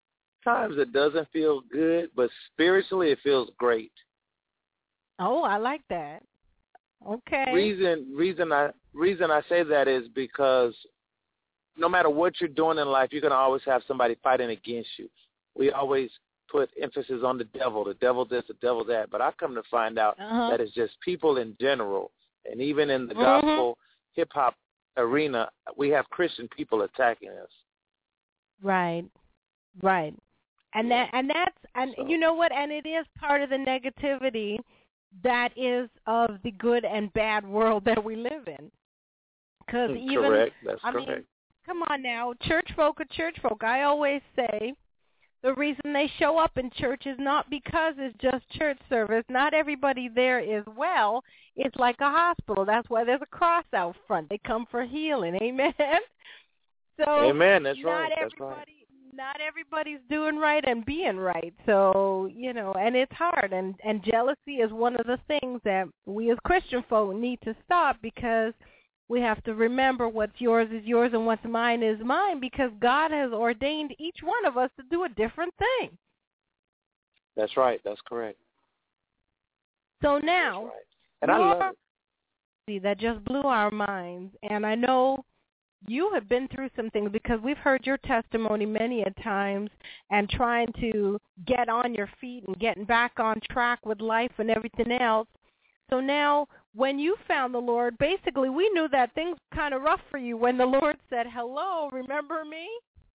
Speaker 13: times it doesn't feel good, but spiritually it feels great.
Speaker 2: Oh, I like that. Okay.
Speaker 13: Reason I say that is because no matter what you're doing in life, you're going to always have somebody fighting against you. We always put emphasis on the devil this, the devil that. But I come to find out that it's just people in general. And even in the gospel hip-hop arena, we have Christian people attacking us.
Speaker 2: Right. And you know what? And it is part of the negativity that is of the good and bad world that we live in. Because even,
Speaker 13: correct. That's
Speaker 2: I
Speaker 13: correct.
Speaker 2: mean, come on now, church folk are church folk. I always say the reason they show up in church is not because it's just church service. Not everybody there is well. It's like a hospital. That's why there's a cross out front. They come for healing. Amen. So
Speaker 13: amen. That's right.
Speaker 2: Not everybody's doing right and being right. So, and it's hard. And jealousy is one of the things that we as Christian folk need to stop, because we have to remember what's yours is yours and what's mine is mine, because God has ordained each one of us to do a different thing.
Speaker 13: That's right. That's correct.
Speaker 2: So now,
Speaker 13: right. And I love
Speaker 2: it. That just blew our minds. And I know you have been through some things, because we've heard your testimony many a times, and trying to get on your feet and getting back on track with life and everything else. So now, when you found the Lord, basically we knew that things were kind of rough for you when the Lord said, hello, remember me?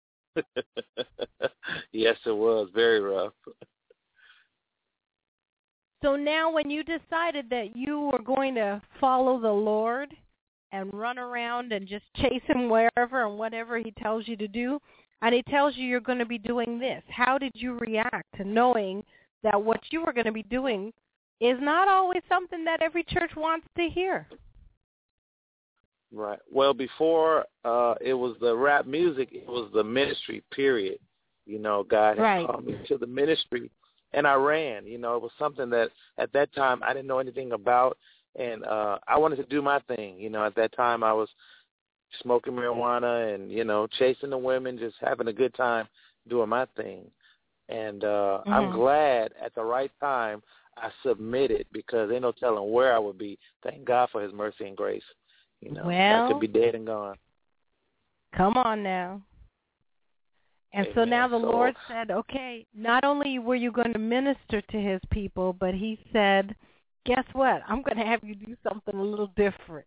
Speaker 13: Yes, it was very rough.
Speaker 2: So now when you decided that you were going to follow the Lord and run around and just chase him wherever and whatever he tells you to do, and he tells you you're going to be doing this, how did you react to knowing that what you were going to be doing is not always something that every church wants to hear?
Speaker 13: Right. Well, before it was the rap music, it was the ministry, period. God had called me to the ministry, and I ran. It was something that at that time I didn't know anything about. And I wanted to do my thing. At that time I was smoking marijuana and, chasing the women, just having a good time doing my thing. And I'm glad at the right time I submitted, because ain't no telling where I would be. Thank God for his mercy and grace. I could be dead and gone.
Speaker 2: Come on now. And so now the Lord said, okay, not only were you going to minister to his people, but he said, guess what? I'm going to have you do something a little different.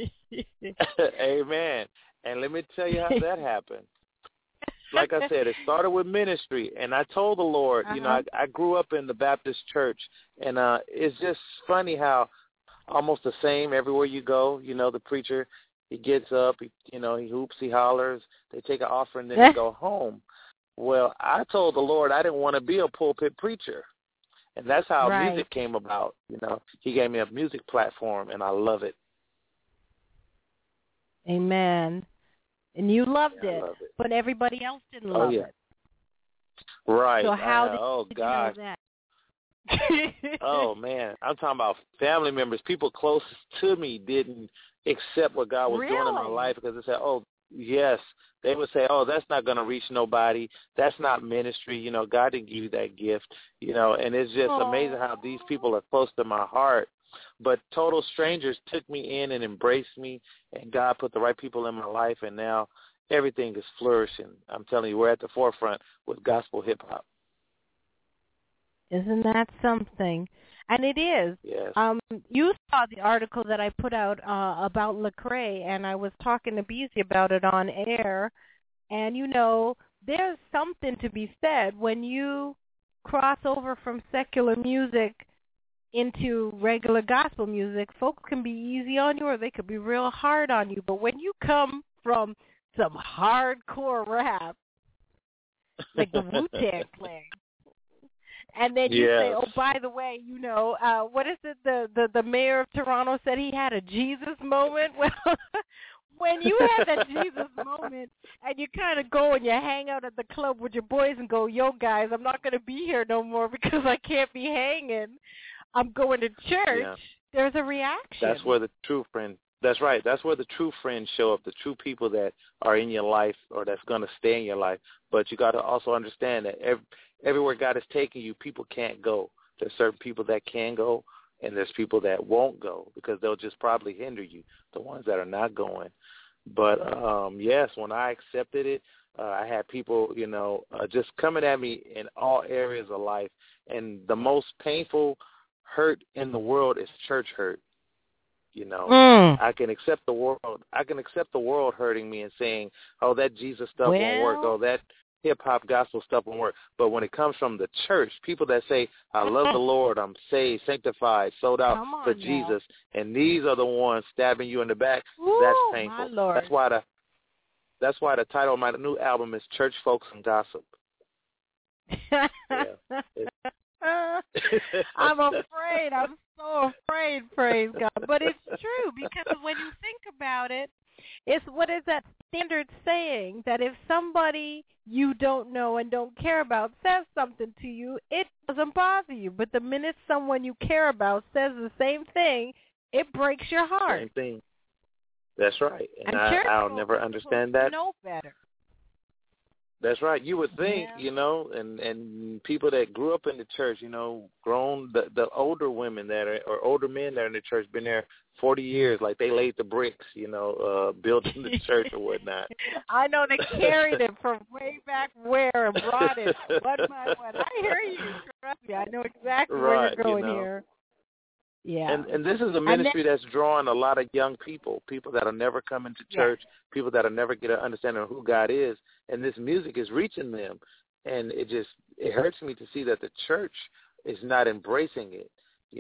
Speaker 13: Amen. And let me tell you how that happened. Like I said, it started with ministry. And I told the Lord, I grew up in the Baptist church. And it's just funny how almost the same everywhere you go. The preacher, he gets up, he hoops, he hollers. They take an offering, then they go home. Well, I told the Lord I didn't want to be a pulpit preacher. And that's how music came about. He gave me a music platform, and I love it.
Speaker 2: Amen. And you loved it, but everybody else didn't love it.
Speaker 13: Right.
Speaker 2: So how did you know that?
Speaker 13: Oh, man. I'm talking about family members. People closest to me didn't accept what God was doing in my life, because they said, oh, yes. They would say, oh, that's not going to reach nobody. That's not ministry. God didn't give you that gift. And it's just amazing how these people are close to my heart. But total strangers took me in and embraced me, and God put the right people in my life, and now everything is flourishing. I'm telling you, we're at the forefront with gospel hip-hop.
Speaker 2: Isn't that something? And it is.
Speaker 13: Yes.
Speaker 2: You saw the article that I put out about Lecrae, and I was talking to Beezy about it on air. And, there's something to be said when you cross over from secular music into regular gospel music. Folks can be easy on you, or they could be real hard on you. But when you come from some hardcore rap, like the Wu-Tang Clan, and then you say, oh, by the way, what is it? The mayor of Toronto said he had a Jesus moment. Well, when you have that Jesus moment and you kind of go and you hang out at the club with your boys and go, yo, guys, I'm not going to be here no more because I can't be hanging. I'm going to church. Yeah. There's a reaction.
Speaker 13: That's where the true friend That's right. That's where the true friends show up, the true people that are in your life or that's going to stay in your life. But you got to also understand that everywhere God is taking you, people can't go. There's certain people that can go, and there's people that won't go because they'll just probably hinder you, the ones that are not going. But, yes, when I accepted it, I had people, just coming at me in all areas of life. And the most painful hurt in the world is church hurt. I can accept the world. I can accept the world hurting me and saying, "Oh, that Jesus stuff won't work. Oh, that hip hop gospel stuff won't work." But when it comes from the church, people that say, "I love the Lord. I'm saved, sanctified, sold out for Jesus," and these are the ones stabbing you in the back. That's painful. That's why the title of my new album is "Church Folks and Gossip."
Speaker 2: I'm afraid. I'm so afraid, praise God. But it's true because when you think about it, it's what is that standard saying that if somebody you don't know and don't care about says something to you, it doesn't bother you. But the minute someone you care about says the same thing, it breaks your heart.
Speaker 13: Same thing. That's right. And I'll never understand that.
Speaker 2: Know better.
Speaker 13: That's right. You would think, and people that grew up in the church, grown, the older women or older men that are in the church, been there 40 years, like they laid the bricks, building the church or whatnot.
Speaker 2: I know they carried it from way back where and brought it one by one. I hear you. Trust me. I know exactly where you're going here. Yeah.
Speaker 13: And this is a ministry that's drawing a lot of young people that will never come into church, people that will never get an understanding of who God is, and this music is reaching them. And it hurts me to see that the church is not embracing it,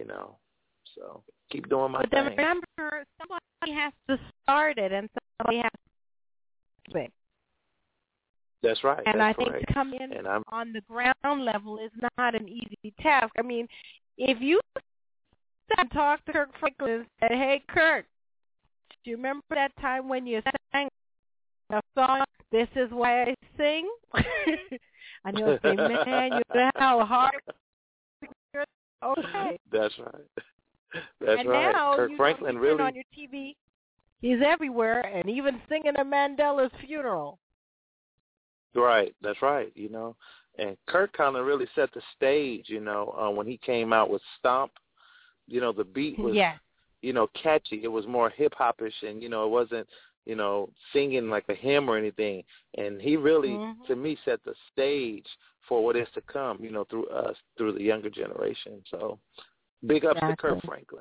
Speaker 13: So keep doing my thing.
Speaker 2: But then remember, somebody has to start it, and somebody has to do it.
Speaker 13: That's right.
Speaker 2: And
Speaker 13: that's
Speaker 2: I think
Speaker 13: correct.
Speaker 2: to come in on the ground level is not an easy task. I mean, if you and talk to Kirk Franklin and say, "Hey, Kirk, do you remember that time when you sang a song, This Is Why I Sing?" And he'll say, "Man, you know how hard it is." Okay.
Speaker 13: That's right. That's
Speaker 2: and
Speaker 13: right.
Speaker 2: Now,
Speaker 13: Kirk Franklin really
Speaker 2: on your TV. He's everywhere, and even singing at Mandela's funeral.
Speaker 13: Right. That's right. And Kirk kind of really set the stage. When he came out with Stomp. The beat was, catchy. It was more hip-hop-ish, and, it wasn't, singing like a hymn or anything. And he really, to me, set the stage for what is to come, through us, through the younger generation. So big ups to Kirk Franklin.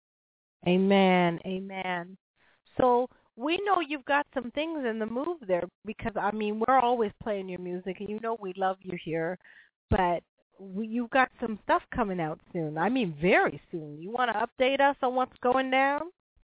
Speaker 2: Amen. Amen. So we know you've got some things in the move there because, we're always playing your music, and we love you here. But you've got some stuff coming out soon. Very soon. You want to update us on what's going down?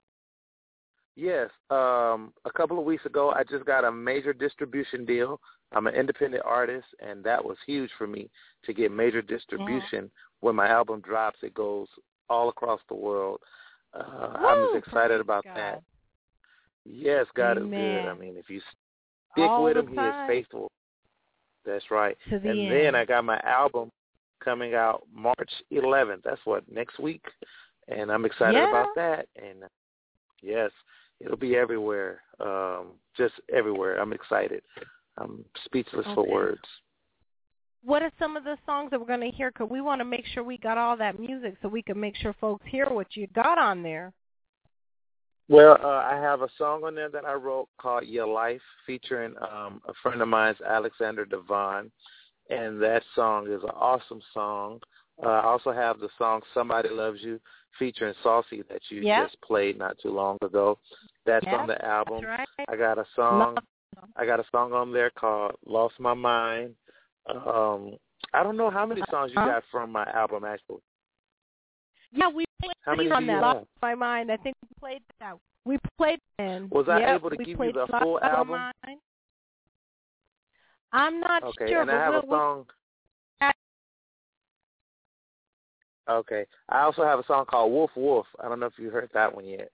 Speaker 13: Yes. A couple of weeks ago, I just got a major distribution deal. I'm an independent artist, and that was huge for me to get major distribution. When my album drops, it goes all across the world. I'm just excited about that. Yes, God is good. If you stick with him, he is faithful. That's right. And then I got my album coming out March 11th. That's next week. And I'm excited about that. And, yes, it'll be everywhere, just everywhere. I'm excited. I'm speechless for words.
Speaker 2: What are some of the songs that we're going to hear? Because we want to make sure we got all that music so we can make sure folks hear what you got on there.
Speaker 13: Well, I have a song on there that I wrote called Your Life, featuring a friend of mine's, Alexander Devon. And that song is an awesome song. I also have the song Somebody Loves You, featuring Saucy that you just played not too long ago. That's on the album.
Speaker 2: That's right.
Speaker 13: I got a song on there called Lost My Mind. I don't know how many songs you got from my album, actually.
Speaker 2: Yeah, we played on that. Lost My Mind. I think we played that. We played that.
Speaker 13: Was I able to give you the full album?
Speaker 2: I'm not sure.
Speaker 13: Okay, and I have a song. Okay. I also have a song called Woof Woof. I don't know if you heard that one yet.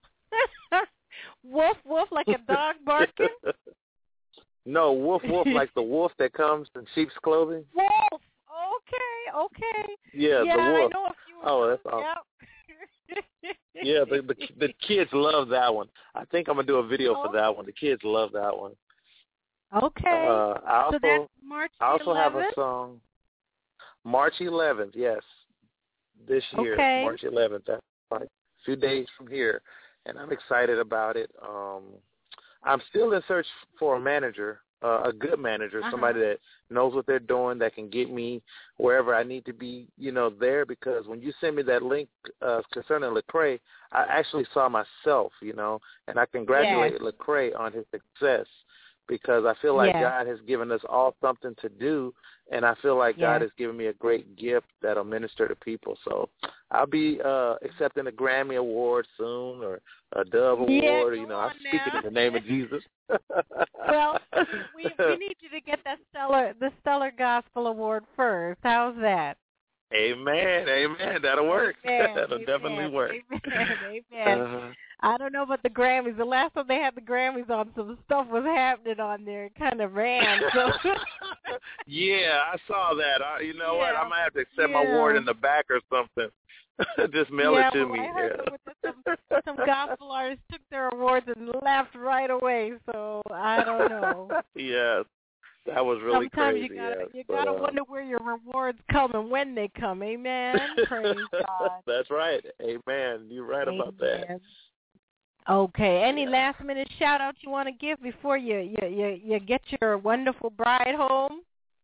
Speaker 2: Woof Woof, like a dog barking?
Speaker 13: No, Woof Woof, like the wolf that comes in sheep's clothing.
Speaker 2: Wolf. Okay.
Speaker 13: Yeah, the wolf.
Speaker 2: I know a few
Speaker 13: that's awesome.
Speaker 2: Yep.
Speaker 13: Yeah, the kids love that one. I think I'm gonna do a video for that one. The kids love that one.
Speaker 2: Okay. So that's March 11th?
Speaker 13: I also have a song. March 11th, yes. This year, March 11th. That's like a few days from here, and I'm excited about it. I'm still in search for a manager, a good manager, somebody that knows what they're doing, that can get me wherever I need to be, there. Because when you send me that link concerning Lecrae, I actually saw myself, and I congratulate Lecrae on his success, because I feel like God has given us all something to do, and I feel like God has given me a great gift that'll minister to people. So I'll be accepting a Grammy Award soon, or a Dove Award. I'm speaking in the name of Jesus.
Speaker 2: Well, we need you to get the Stellar Gospel Award first. How's that?
Speaker 13: Amen. That'll work. That'll definitely work.
Speaker 2: Amen. I don't know about the Grammys. The last time they had the Grammys on, some stuff was happening on there. It kind of ran. So.
Speaker 13: Yeah, I saw that. You know what? I might have to accept my award in the back or something. Just mail it to me.
Speaker 2: I heard some gospel artists took their awards and left right away. So I don't know.
Speaker 13: Yes. That was really
Speaker 2: crazy.
Speaker 13: Sometimes
Speaker 2: you gotta wonder where your rewards come and when they come. Amen. Praise God.
Speaker 13: That's right. Amen. You're right about that.
Speaker 2: Okay. Any last minute shout outs you want to give before you get your wonderful bride home?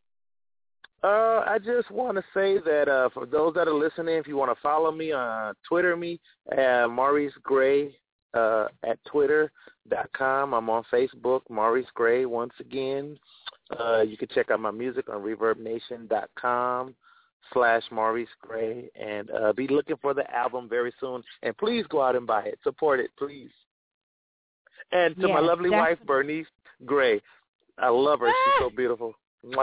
Speaker 13: I just want to say that for those that are listening, if you want to follow me on Twitter, Maurice Gray at twitter.com. I'm on Facebook, Maurice Gray once again. You can check out my music on ReverbNation.com/Maurice Gray, and be looking for the album very soon. And please go out and buy it. Support it, please. And to my lovely wife, Bernice Gray. I love her. She's so beautiful. Mwah.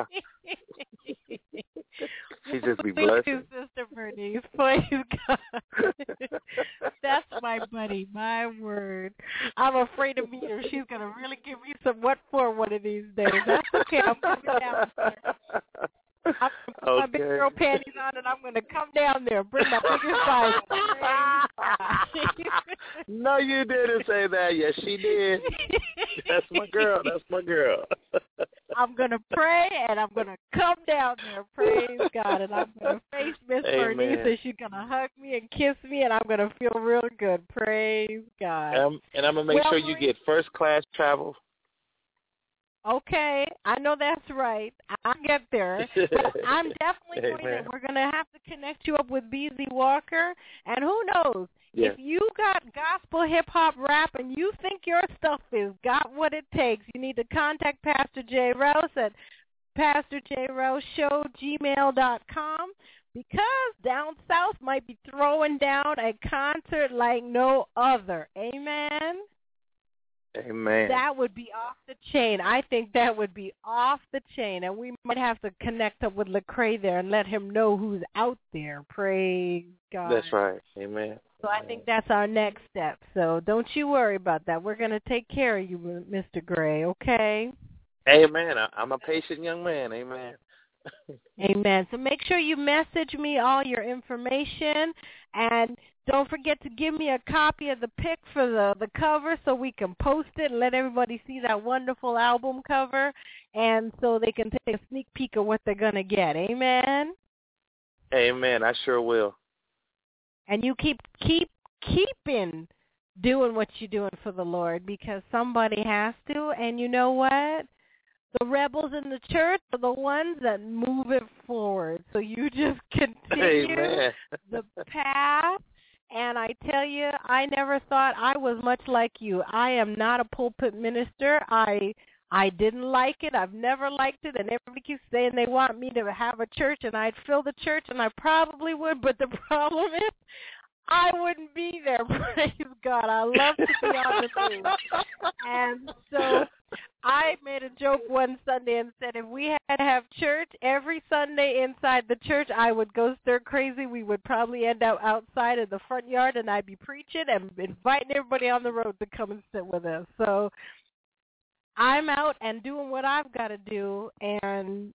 Speaker 13: She just be blessed.
Speaker 2: Thank you, Sister Bernice. Praise God. That's my buddy. My word. I'm afraid to meet her. She's going to really give me some what for one of these days. That's okay. I'm coming down there. I'm going to put my big girl panties on, and I'm going to come down there, bring my biggest size.
Speaker 13: No, you didn't say that. Yes, she did. That's my girl. I'm
Speaker 2: going to pray, and I'm going to come down there. Praise God. And I'm going to face Miss Bernice, and she's going to hug me and kiss me, and I'm going to feel real good. Praise God.
Speaker 13: And I'm going to make sure you get first-class travel.
Speaker 2: Okay, I know that's right. I'll get there. But I'm definitely going to. We're going to have to connect you up with BZ Walker. And who knows, if you got gospel, hip-hop, rap, and you think your stuff is got what it takes, you need to contact Pastor J. Rouse at pastorjroseshow@gmail.com, because Down South might be throwing down a concert like no other. Amen?
Speaker 13: Amen.
Speaker 2: That would be off the chain. I think that would be off the chain, and we might have to connect up with Lecrae there and let him know who's out there. Praise God.
Speaker 13: That's right. Amen.
Speaker 2: So I think that's our next step. So don't you worry about that. We're going to take care of you, Mr. Gray, okay?
Speaker 13: Amen. I'm a patient young man. Amen.
Speaker 2: Amen. So make sure you message me all your information, and don't forget to give me a copy of the pic for the cover so we can post it and let everybody see that wonderful album cover, and so they can take a sneak peek of what they're going to get. Amen?
Speaker 13: Amen. I sure will.
Speaker 2: And you keeping doing what you're doing for the Lord, because somebody has to, and you know what? The rebels in the church are the ones that move it forward. So you just continue the path. And I tell you, I never thought I was much like you. I am not a pulpit minister. I didn't like it. I've never liked it. And everybody keeps saying they want me to have a church, and I'd fill the church, and I probably would. But the problem is, I wouldn't be there. Praise God. I love to be on the move. And so I made a joke one Sunday and said if we had to have church every Sunday inside the church, I would go stir crazy. We would probably end up outside in the front yard, and I'd be preaching and inviting everybody on the road to come and sit with us. So I'm out and doing what I've got to do, and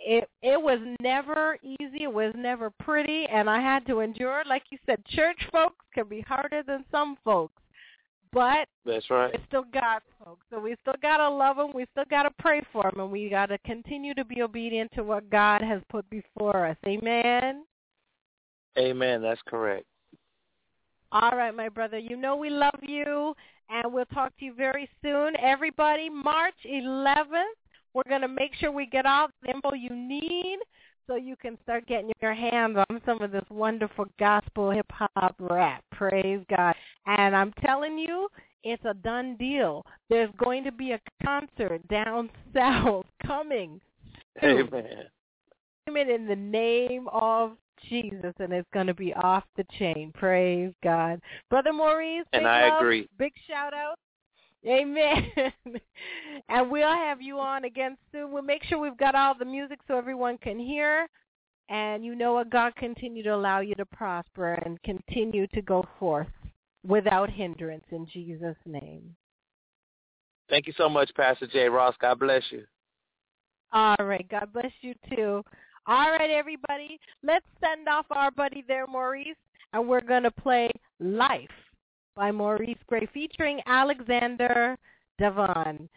Speaker 2: it was never easy. It was never pretty, and I had to endure it. Like you said, church folks can be harder than some folks. But
Speaker 13: that's right.
Speaker 2: It's still God's folks. So we still got to love them. We still got to pray for them. And we got to continue to be obedient to what God has put before us. Amen?
Speaker 13: Amen. That's correct.
Speaker 2: All right, my brother. You know we love you. And we'll talk to you very soon. Everybody, March 11th, we're going to make sure we get all the info you need so you can start getting your hands on some of this wonderful gospel hip-hop rap. Praise God. And I'm telling you, it's a done deal. There's going to be a concert down south coming.
Speaker 13: Amen.
Speaker 2: In the name of Jesus, and it's going to be off the chain. Praise God. Brother Maurice,
Speaker 13: and I agree.
Speaker 2: Big shout-out. Amen. And we'll have you on again soon. We'll make sure we've got all the music so everyone can hear. And you know what? God continue to allow you to prosper and continue to go forth without hindrance in Jesus' name.
Speaker 13: Thank you so much, Pastor J. Ross. God bless you.
Speaker 2: All right. God bless you, too. All right, everybody. Let's send off our buddy there, Maurice, and we're going to play Life by Maurice Gray, featuring Alexander Devon.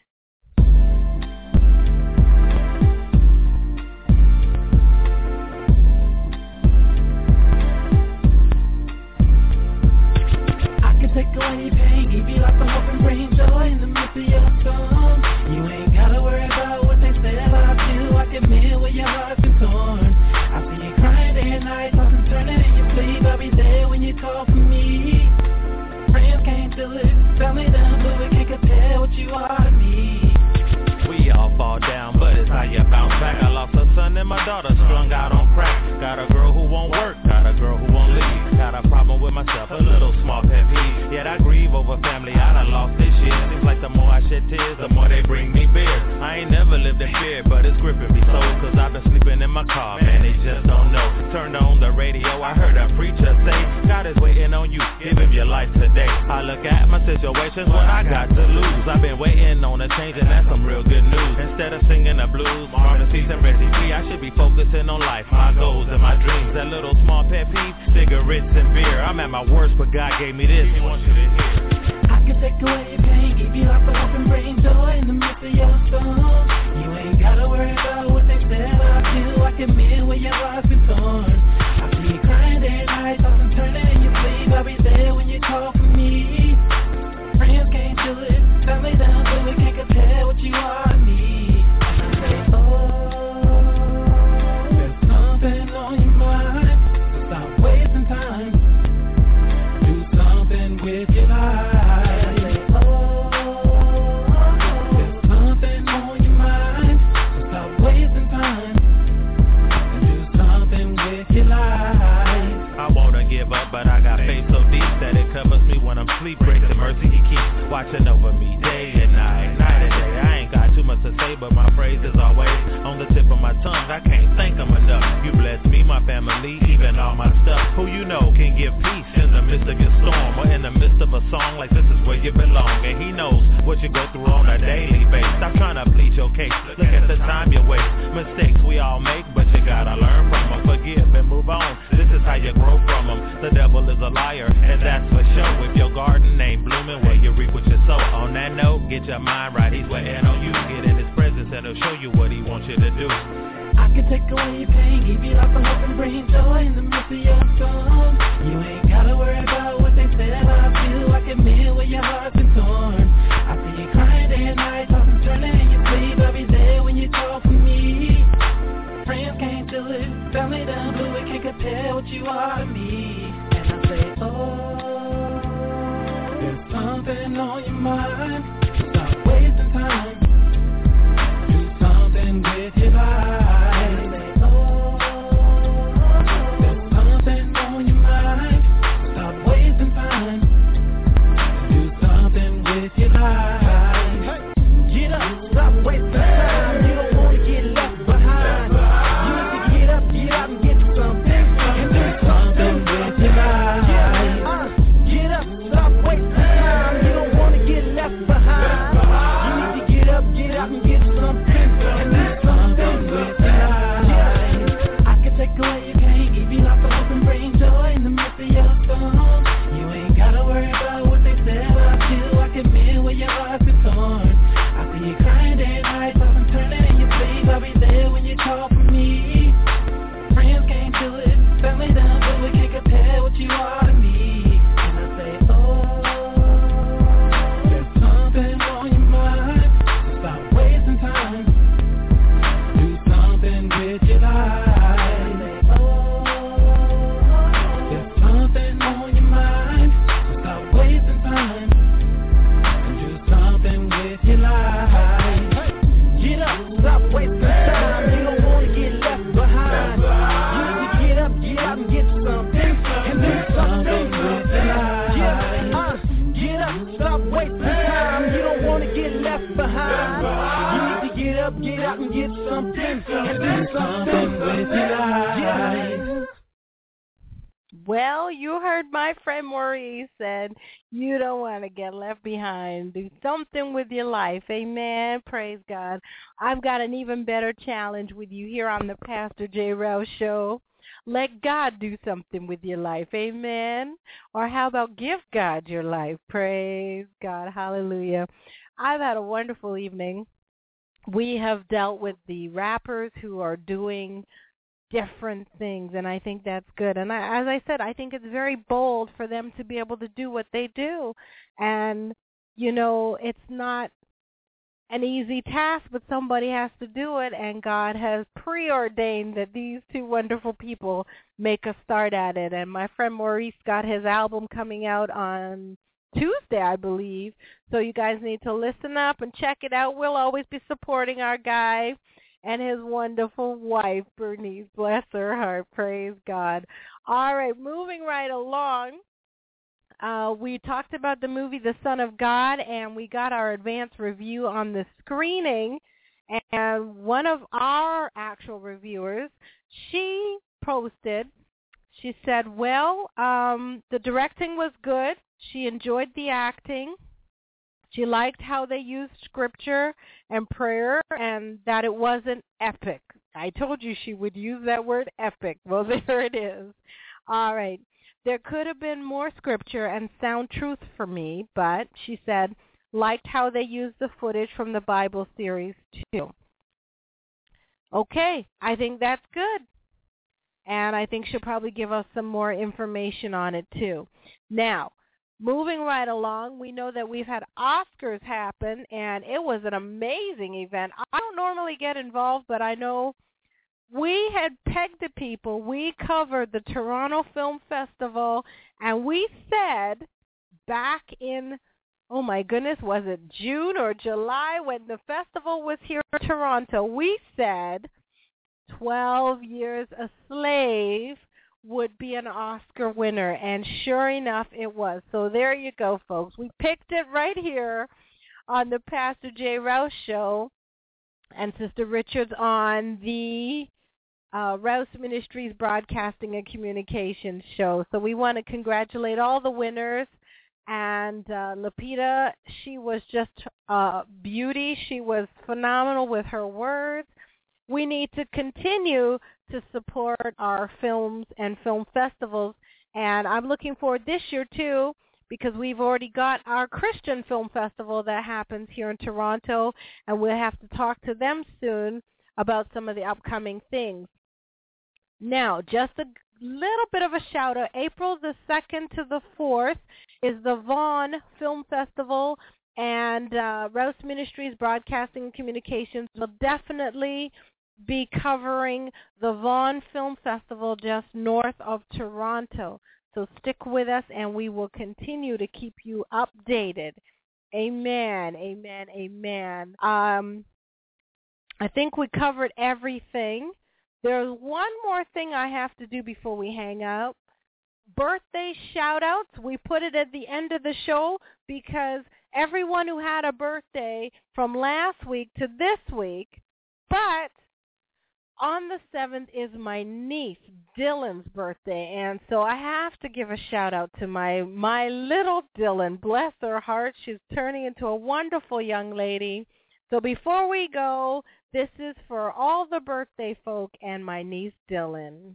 Speaker 10: I can take away your pain, give you lots of hope and bring joy in the midst of your storm. You ain't gotta worry about what they say about you. I can admit where your heart's been torn. I see you crying day and night, tossing, turning in your sleep. I'll be there when you call for me. Friends can't do it, family done, but we can't compare what you are to me.
Speaker 4: We all fall down, but it's how you bounce back. I lost a son and my daughter strung out on crack. Got a girl who won't work, got a girl who won't leave. Got a problem with myself, a little small pet peeve. Yet I grieve over family, I done lost this year. Seems like the more I shed tears, the more they bring me beer. I ain't never lived in fear, but it's gripping me so. Cause I've been sleeping in my car, man, they just don't know. Turned on the radio, I heard a preacher say, God is waiting on you, give him your life today. I look at my situations, what I got to lose. I've been waiting on a change and that's some real good news. Instead of singing the blues, Marvin Cease and Reggie G, I should be focusing on life, my goals and my dreams. That little small pet peeve, cigarettes and beer. I'm at my worst, but God gave me this. He wants you to hear.
Speaker 10: I can take away your pain, give you lots of hope and bring joy in the midst of your storm. You ain't gotta worry about what they said about you. I can admit where your heart's been torn. I see you crying day and night, tossing, turning in your sleep. I'll be there when you call for me. Friends can't do it, family down, but we can't compare what you are to me. And I say, oh, there's something on your mind, so stop wasting time. Do something with your life.
Speaker 4: But I got faith so deep that it covers me when I'm asleep. Grace and mercy he keeps watching over me day and night, night and day. I ain't got too much to say, but my praise is always on the tip of my tongue. I can't thank him enough. You bless me, my family, even all my stuff. Who you know can give peace in the midst of your storm, or in the midst of a song like this is where you belong. And he knows what you go through on a daily basis. Stop trying to plead your case. Look at the time you waste. Mistakes we all make, but you gotta learn from them. Forgive and move on. This is how you grow from them. The devil is a liar, and that's for sure. If your garden ain't blooming, well, you reap what you sow. On that note, get your mind right. He's waiting on you. Get in his presence, and he'll show you what he wants you to do.
Speaker 10: I can take away your pain, give you lots of hope and bring joy in the midst of your storm. You ain't gotta worry about what they said about you. I can admit where your heart's been torn. I see you crying day and night, tossing, turning in your sleep. I'll be there when you call for me. Friends can't do it, family down, but we can't compare what you are to me. And I say, oh, there's something on your mind, stop wasting time. Do something with your life.
Speaker 3: Something
Speaker 9: up, get out and get something, and do something with your life.
Speaker 2: Well, you heard my friend Maurice said, you don't want to get left behind. Do something with your life. Amen. Praise God. I've got an even better challenge with you here on the Pastor J. Rouse Show. Let God do something with your life. Amen. Or how about give God your life? Praise God. Hallelujah. I've had a wonderful evening. We have dealt with the rappers who are doing different things, and I think that's good. And as I said, I think it's very bold for them to be able to do what they do. And, you know, it's not an easy task, but somebody has to do it, and God has preordained that these two wonderful people make a start at it. And my friend Maurice got his album coming out on Tuesday, I believe, so you guys need to listen up and check it out. We'll always be supporting our guy and his wonderful wife, Bernice. Bless her heart. Praise God. All right, moving right along. We talked about the movie The Son of God, and we got our advance review on the screening. And one of our actual reviewers, she posted, she said, well, the directing was good. She enjoyed the acting. She liked how they used scripture and prayer and that it wasn't epic. I told you she would use that word epic. Well, there it is. All right. There could have been more scripture and sound truth for me, but she said, liked how they used the footage from the Bible series too. Okay, I think that's good. And I think she'll probably give us some more information on it too. Now, moving right along, we know that we've had Oscars happen, and it was an amazing event. I don't normally get involved, but I know we had pegged the people. We covered the Toronto Film Festival, and we said back in, oh my goodness, was it June or July when the festival was here in Toronto, we said 12 Years a Slave would be an Oscar winner, and sure enough it was. So there you go, folks. We picked it right here on the Pastor J. Rouse Show, and Sister Richards on the Rouse Ministries Broadcasting and Communications Show. So we want to congratulate all the winners. And Lupita, she was just beauty. She was phenomenal with her words. We need to continue to support our films and film festivals. And I'm looking forward this year, too, because we've already got our Christian Film Festival that happens here in Toronto, and we'll have to talk to them soon about some of the upcoming things. Now, just a little bit of a shout-out. April the 2nd to the 4th is the Vaughan Film Festival, and Rouse Ministries Broadcasting and Communications will definitely be covering the Vaughan Film Festival just north of Toronto. So stick with us, and we will continue to keep you updated. Amen, amen, amen. I think we covered everything. There's one more thing I have to do before we hang out. Birthday shout-outs. We put it at the end of the show because everyone who had a birthday from last week to this week, but on the 7th is my niece, Dylan's birthday, and so I have to give a shout-out to my little Dylan. Bless her heart. She's turning into a wonderful young lady. So before we go, this is for all the birthday folk and my niece, Dylan.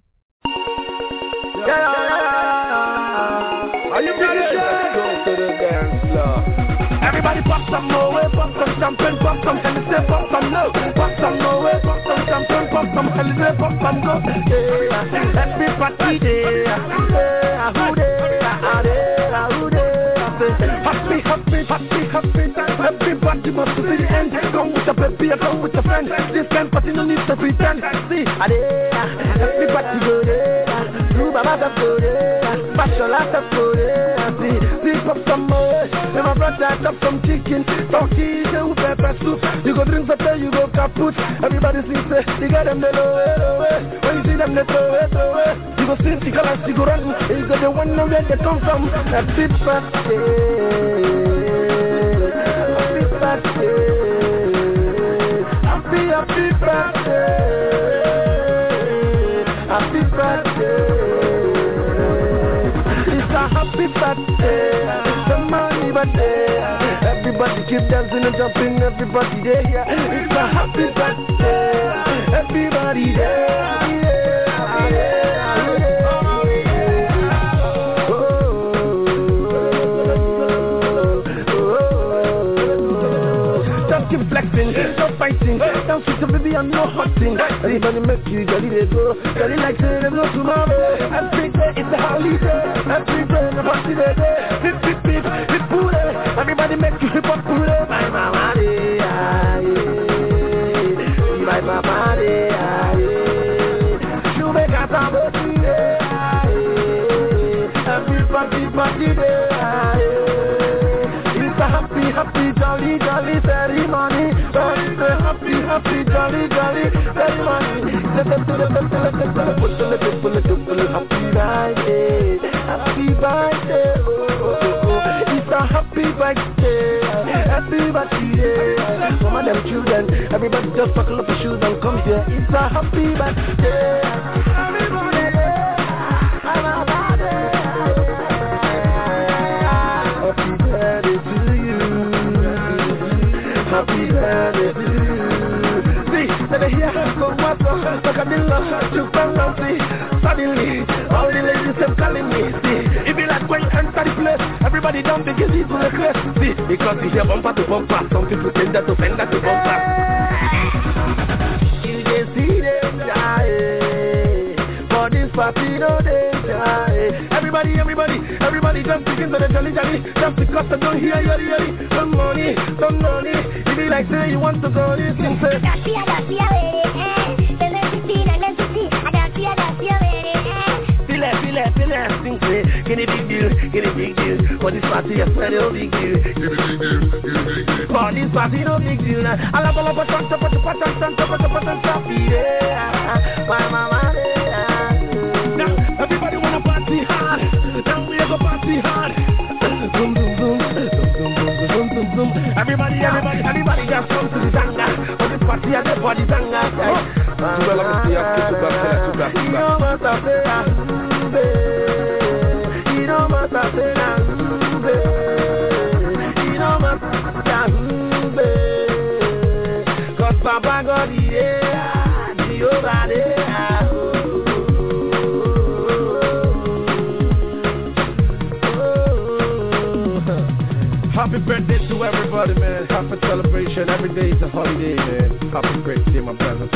Speaker 9: Are you ready? Go to the dance floor. Everybody pop some more, pop some champagne, pop some Hennessy, pop some no. Pop some more, pop some champagne, pop some Hennessy, pop some go. Yeah, everybody there. Who there? Who there? Happy, happy, happy, happy. Everybody must see the end. Come with your baby, come with your friend. This kind of party no need to pretend. See, everybody go there. You baba go there. Fashion lot of go there. See, pick up some more. And my brother chop some chicken, turkey, with pepper soup. You go drink better, you go kaput. Everybody sing, say, you got them, they throw it away. When you see them, they throw it away. You go sing, you go like, you go run. You go the one where they come from. Happy birthday. Happy birthday. Happy
Speaker 14: happy birthday. Happy birthday. It's a happy birthday. It's a money birthday. Everybody keep dancing and jumping, everybody there. It's a happy birthday. Everybody there. Keep flexing, stop fighting. Don't switch up, baby, I'm no hotting. Everybody make you jolly, they go. Jolly like say there's no tomorrow. Every day it's a holiday. Every day it's a party day. Hip, hip, hip, hip, booty. Everybody make you hip hop booty. My mama, my mama, you make a party day. Everybody party day. It's a happy, happy, jolly, jolly ceremony. Happy, happy, jolly, jolly ceremony. Happy birthday, happy birthday. It's a happy birthday, happy birthday. Some of them children, everybody just buckle up your shoes and come here. It's a happy birthday. Happy birthday to you. See, let me hear go what look at the love you balance. See, suddenly all the ladies are calling me. See, if you like when you enter the place, everybody down begin to request. See, because you hear bumper to bumper, some people tend to fender to bumper. You just see them die, for this party no they die. Everybody jump begin to the jolly jolly. Just because I don't hear yori yori. Some money. If you like say you want to go, this thing say. Feel it, sing say. Get a big deal. For this party, I swear no big deal. For this party, no big deal. I love all of a chance, my mama. Everybody wanna party hard. Now we go party hard. Boom, boom, boom, boom, boom, boom, boom, boom. Everybody just come to the zanga. For this party, I get for the zanga. You know what I say, you know what I say, you know what I say. Cause Papa got the over there. Happy birthday to everybody, man. Happy celebration. Every day is a holiday, man. Happy birthday, my brother.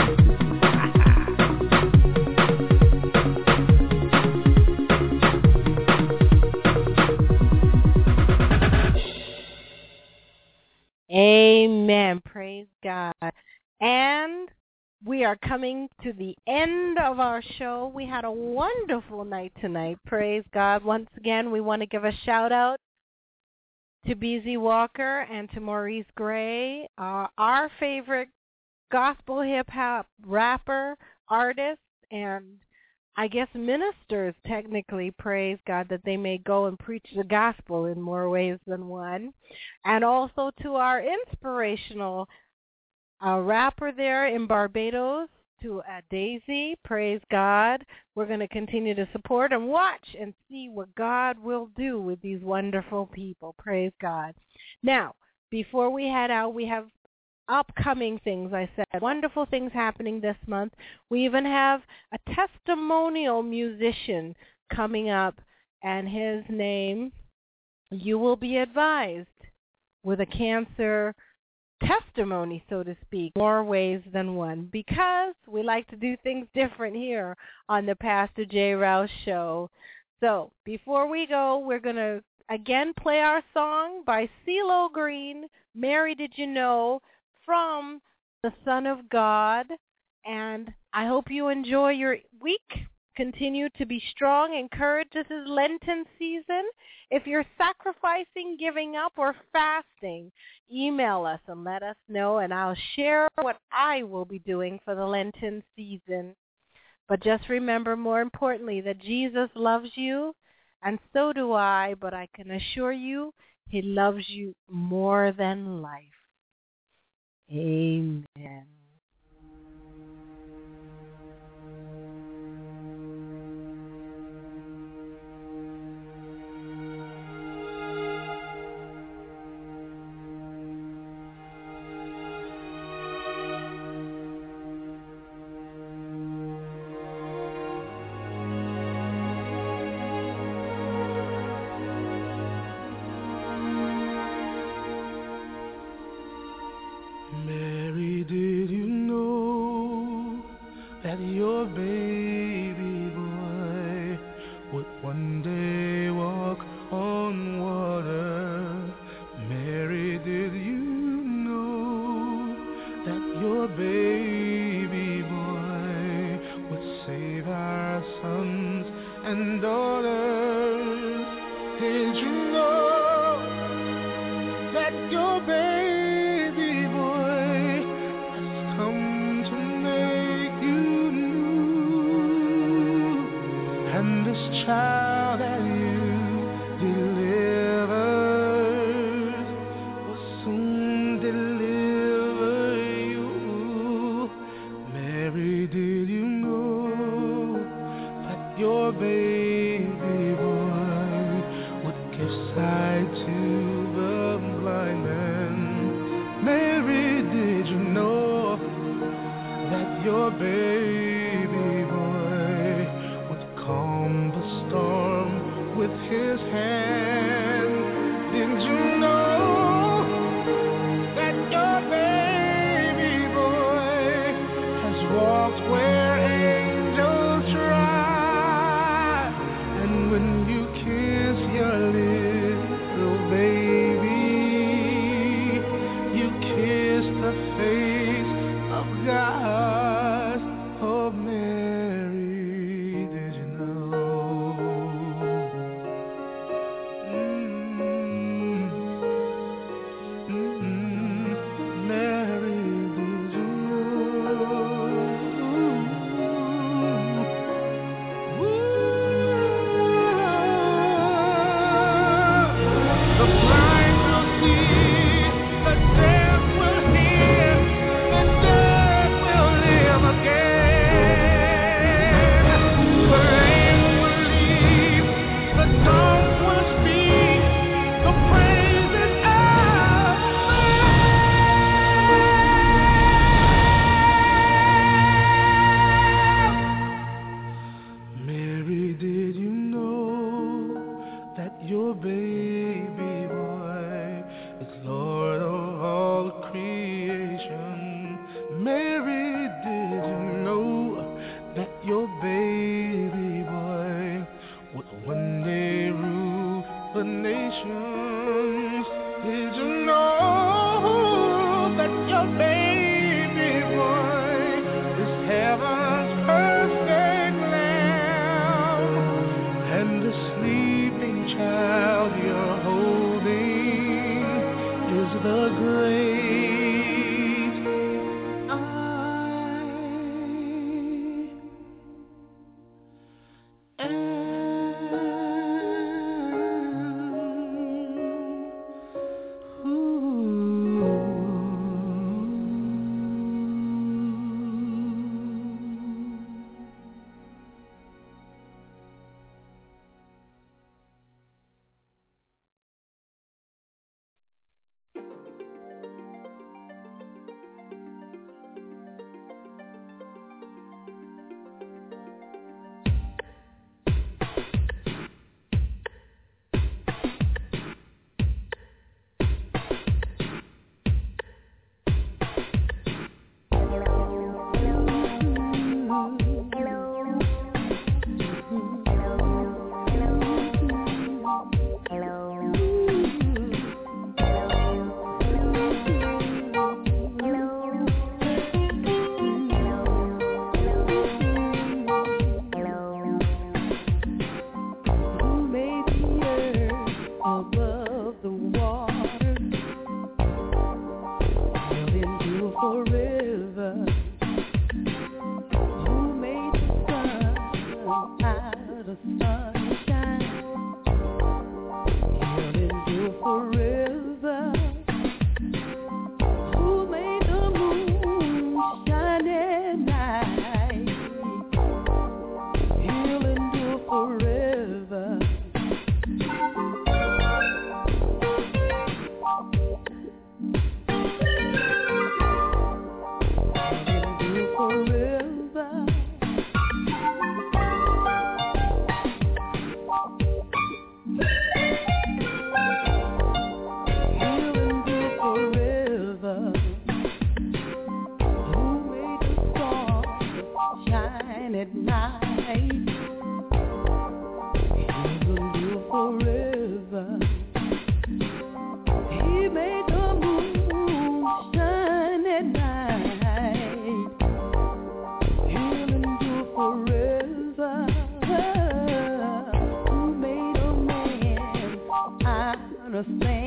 Speaker 2: Amen. Praise God. And we are coming to the end of our show. We had a wonderful night tonight. Praise God. Once again, we want to give a shout out to BZ Walker and to Maurice Gray, our favorite gospel hip-hop rapper, artist, and I guess ministers technically, praise God, that they may go and preach the gospel in more ways than one. And also to our inspirational rapper there in Barbados, to Daisy, praise God. We're going to continue to support and watch and see what God will do with these wonderful people, praise God. Now, before we head out, we have upcoming things, I said, wonderful things happening this month. We even have a testimonial musician coming up, and his name, you will be advised, with a cancer testimony, so to speak, more ways than one, because we like to do things different here on the Pastor J. Rouse Show. So before we go, we're going to again play our song by CeeLo Green, Mary Did You Know, from the Son of God. And I hope you enjoy your week. Continue to be strong, encouraged. This is Lenten season. If you're sacrificing, giving up, or fasting, email us and let us know, and I'll share what I will be doing for the Lenten season. But just remember, more importantly, that Jesus loves you, and so do I, but I can assure you he loves you more than life. Amen.
Speaker 3: your baby boy would one day walk on water. Mary, did you know that your baby boy would save our sons and daughters? Did you know that your baby boy has come to make you new? And this child that you delivered will soon deliver you. Mary, did you know that your baby boy would give sight to the blind man? Mary, did you know that your baby boy would calm the storm with his hand? Did you know that your baby boy has walked where angels try? And when you kiss your little baby, you kiss the face of God. Oh, Mary, did you know? Mary, did you know?
Speaker 9: at night. He will do forever. He made the moon shine at night. He will do forever. Who made a man out of sand?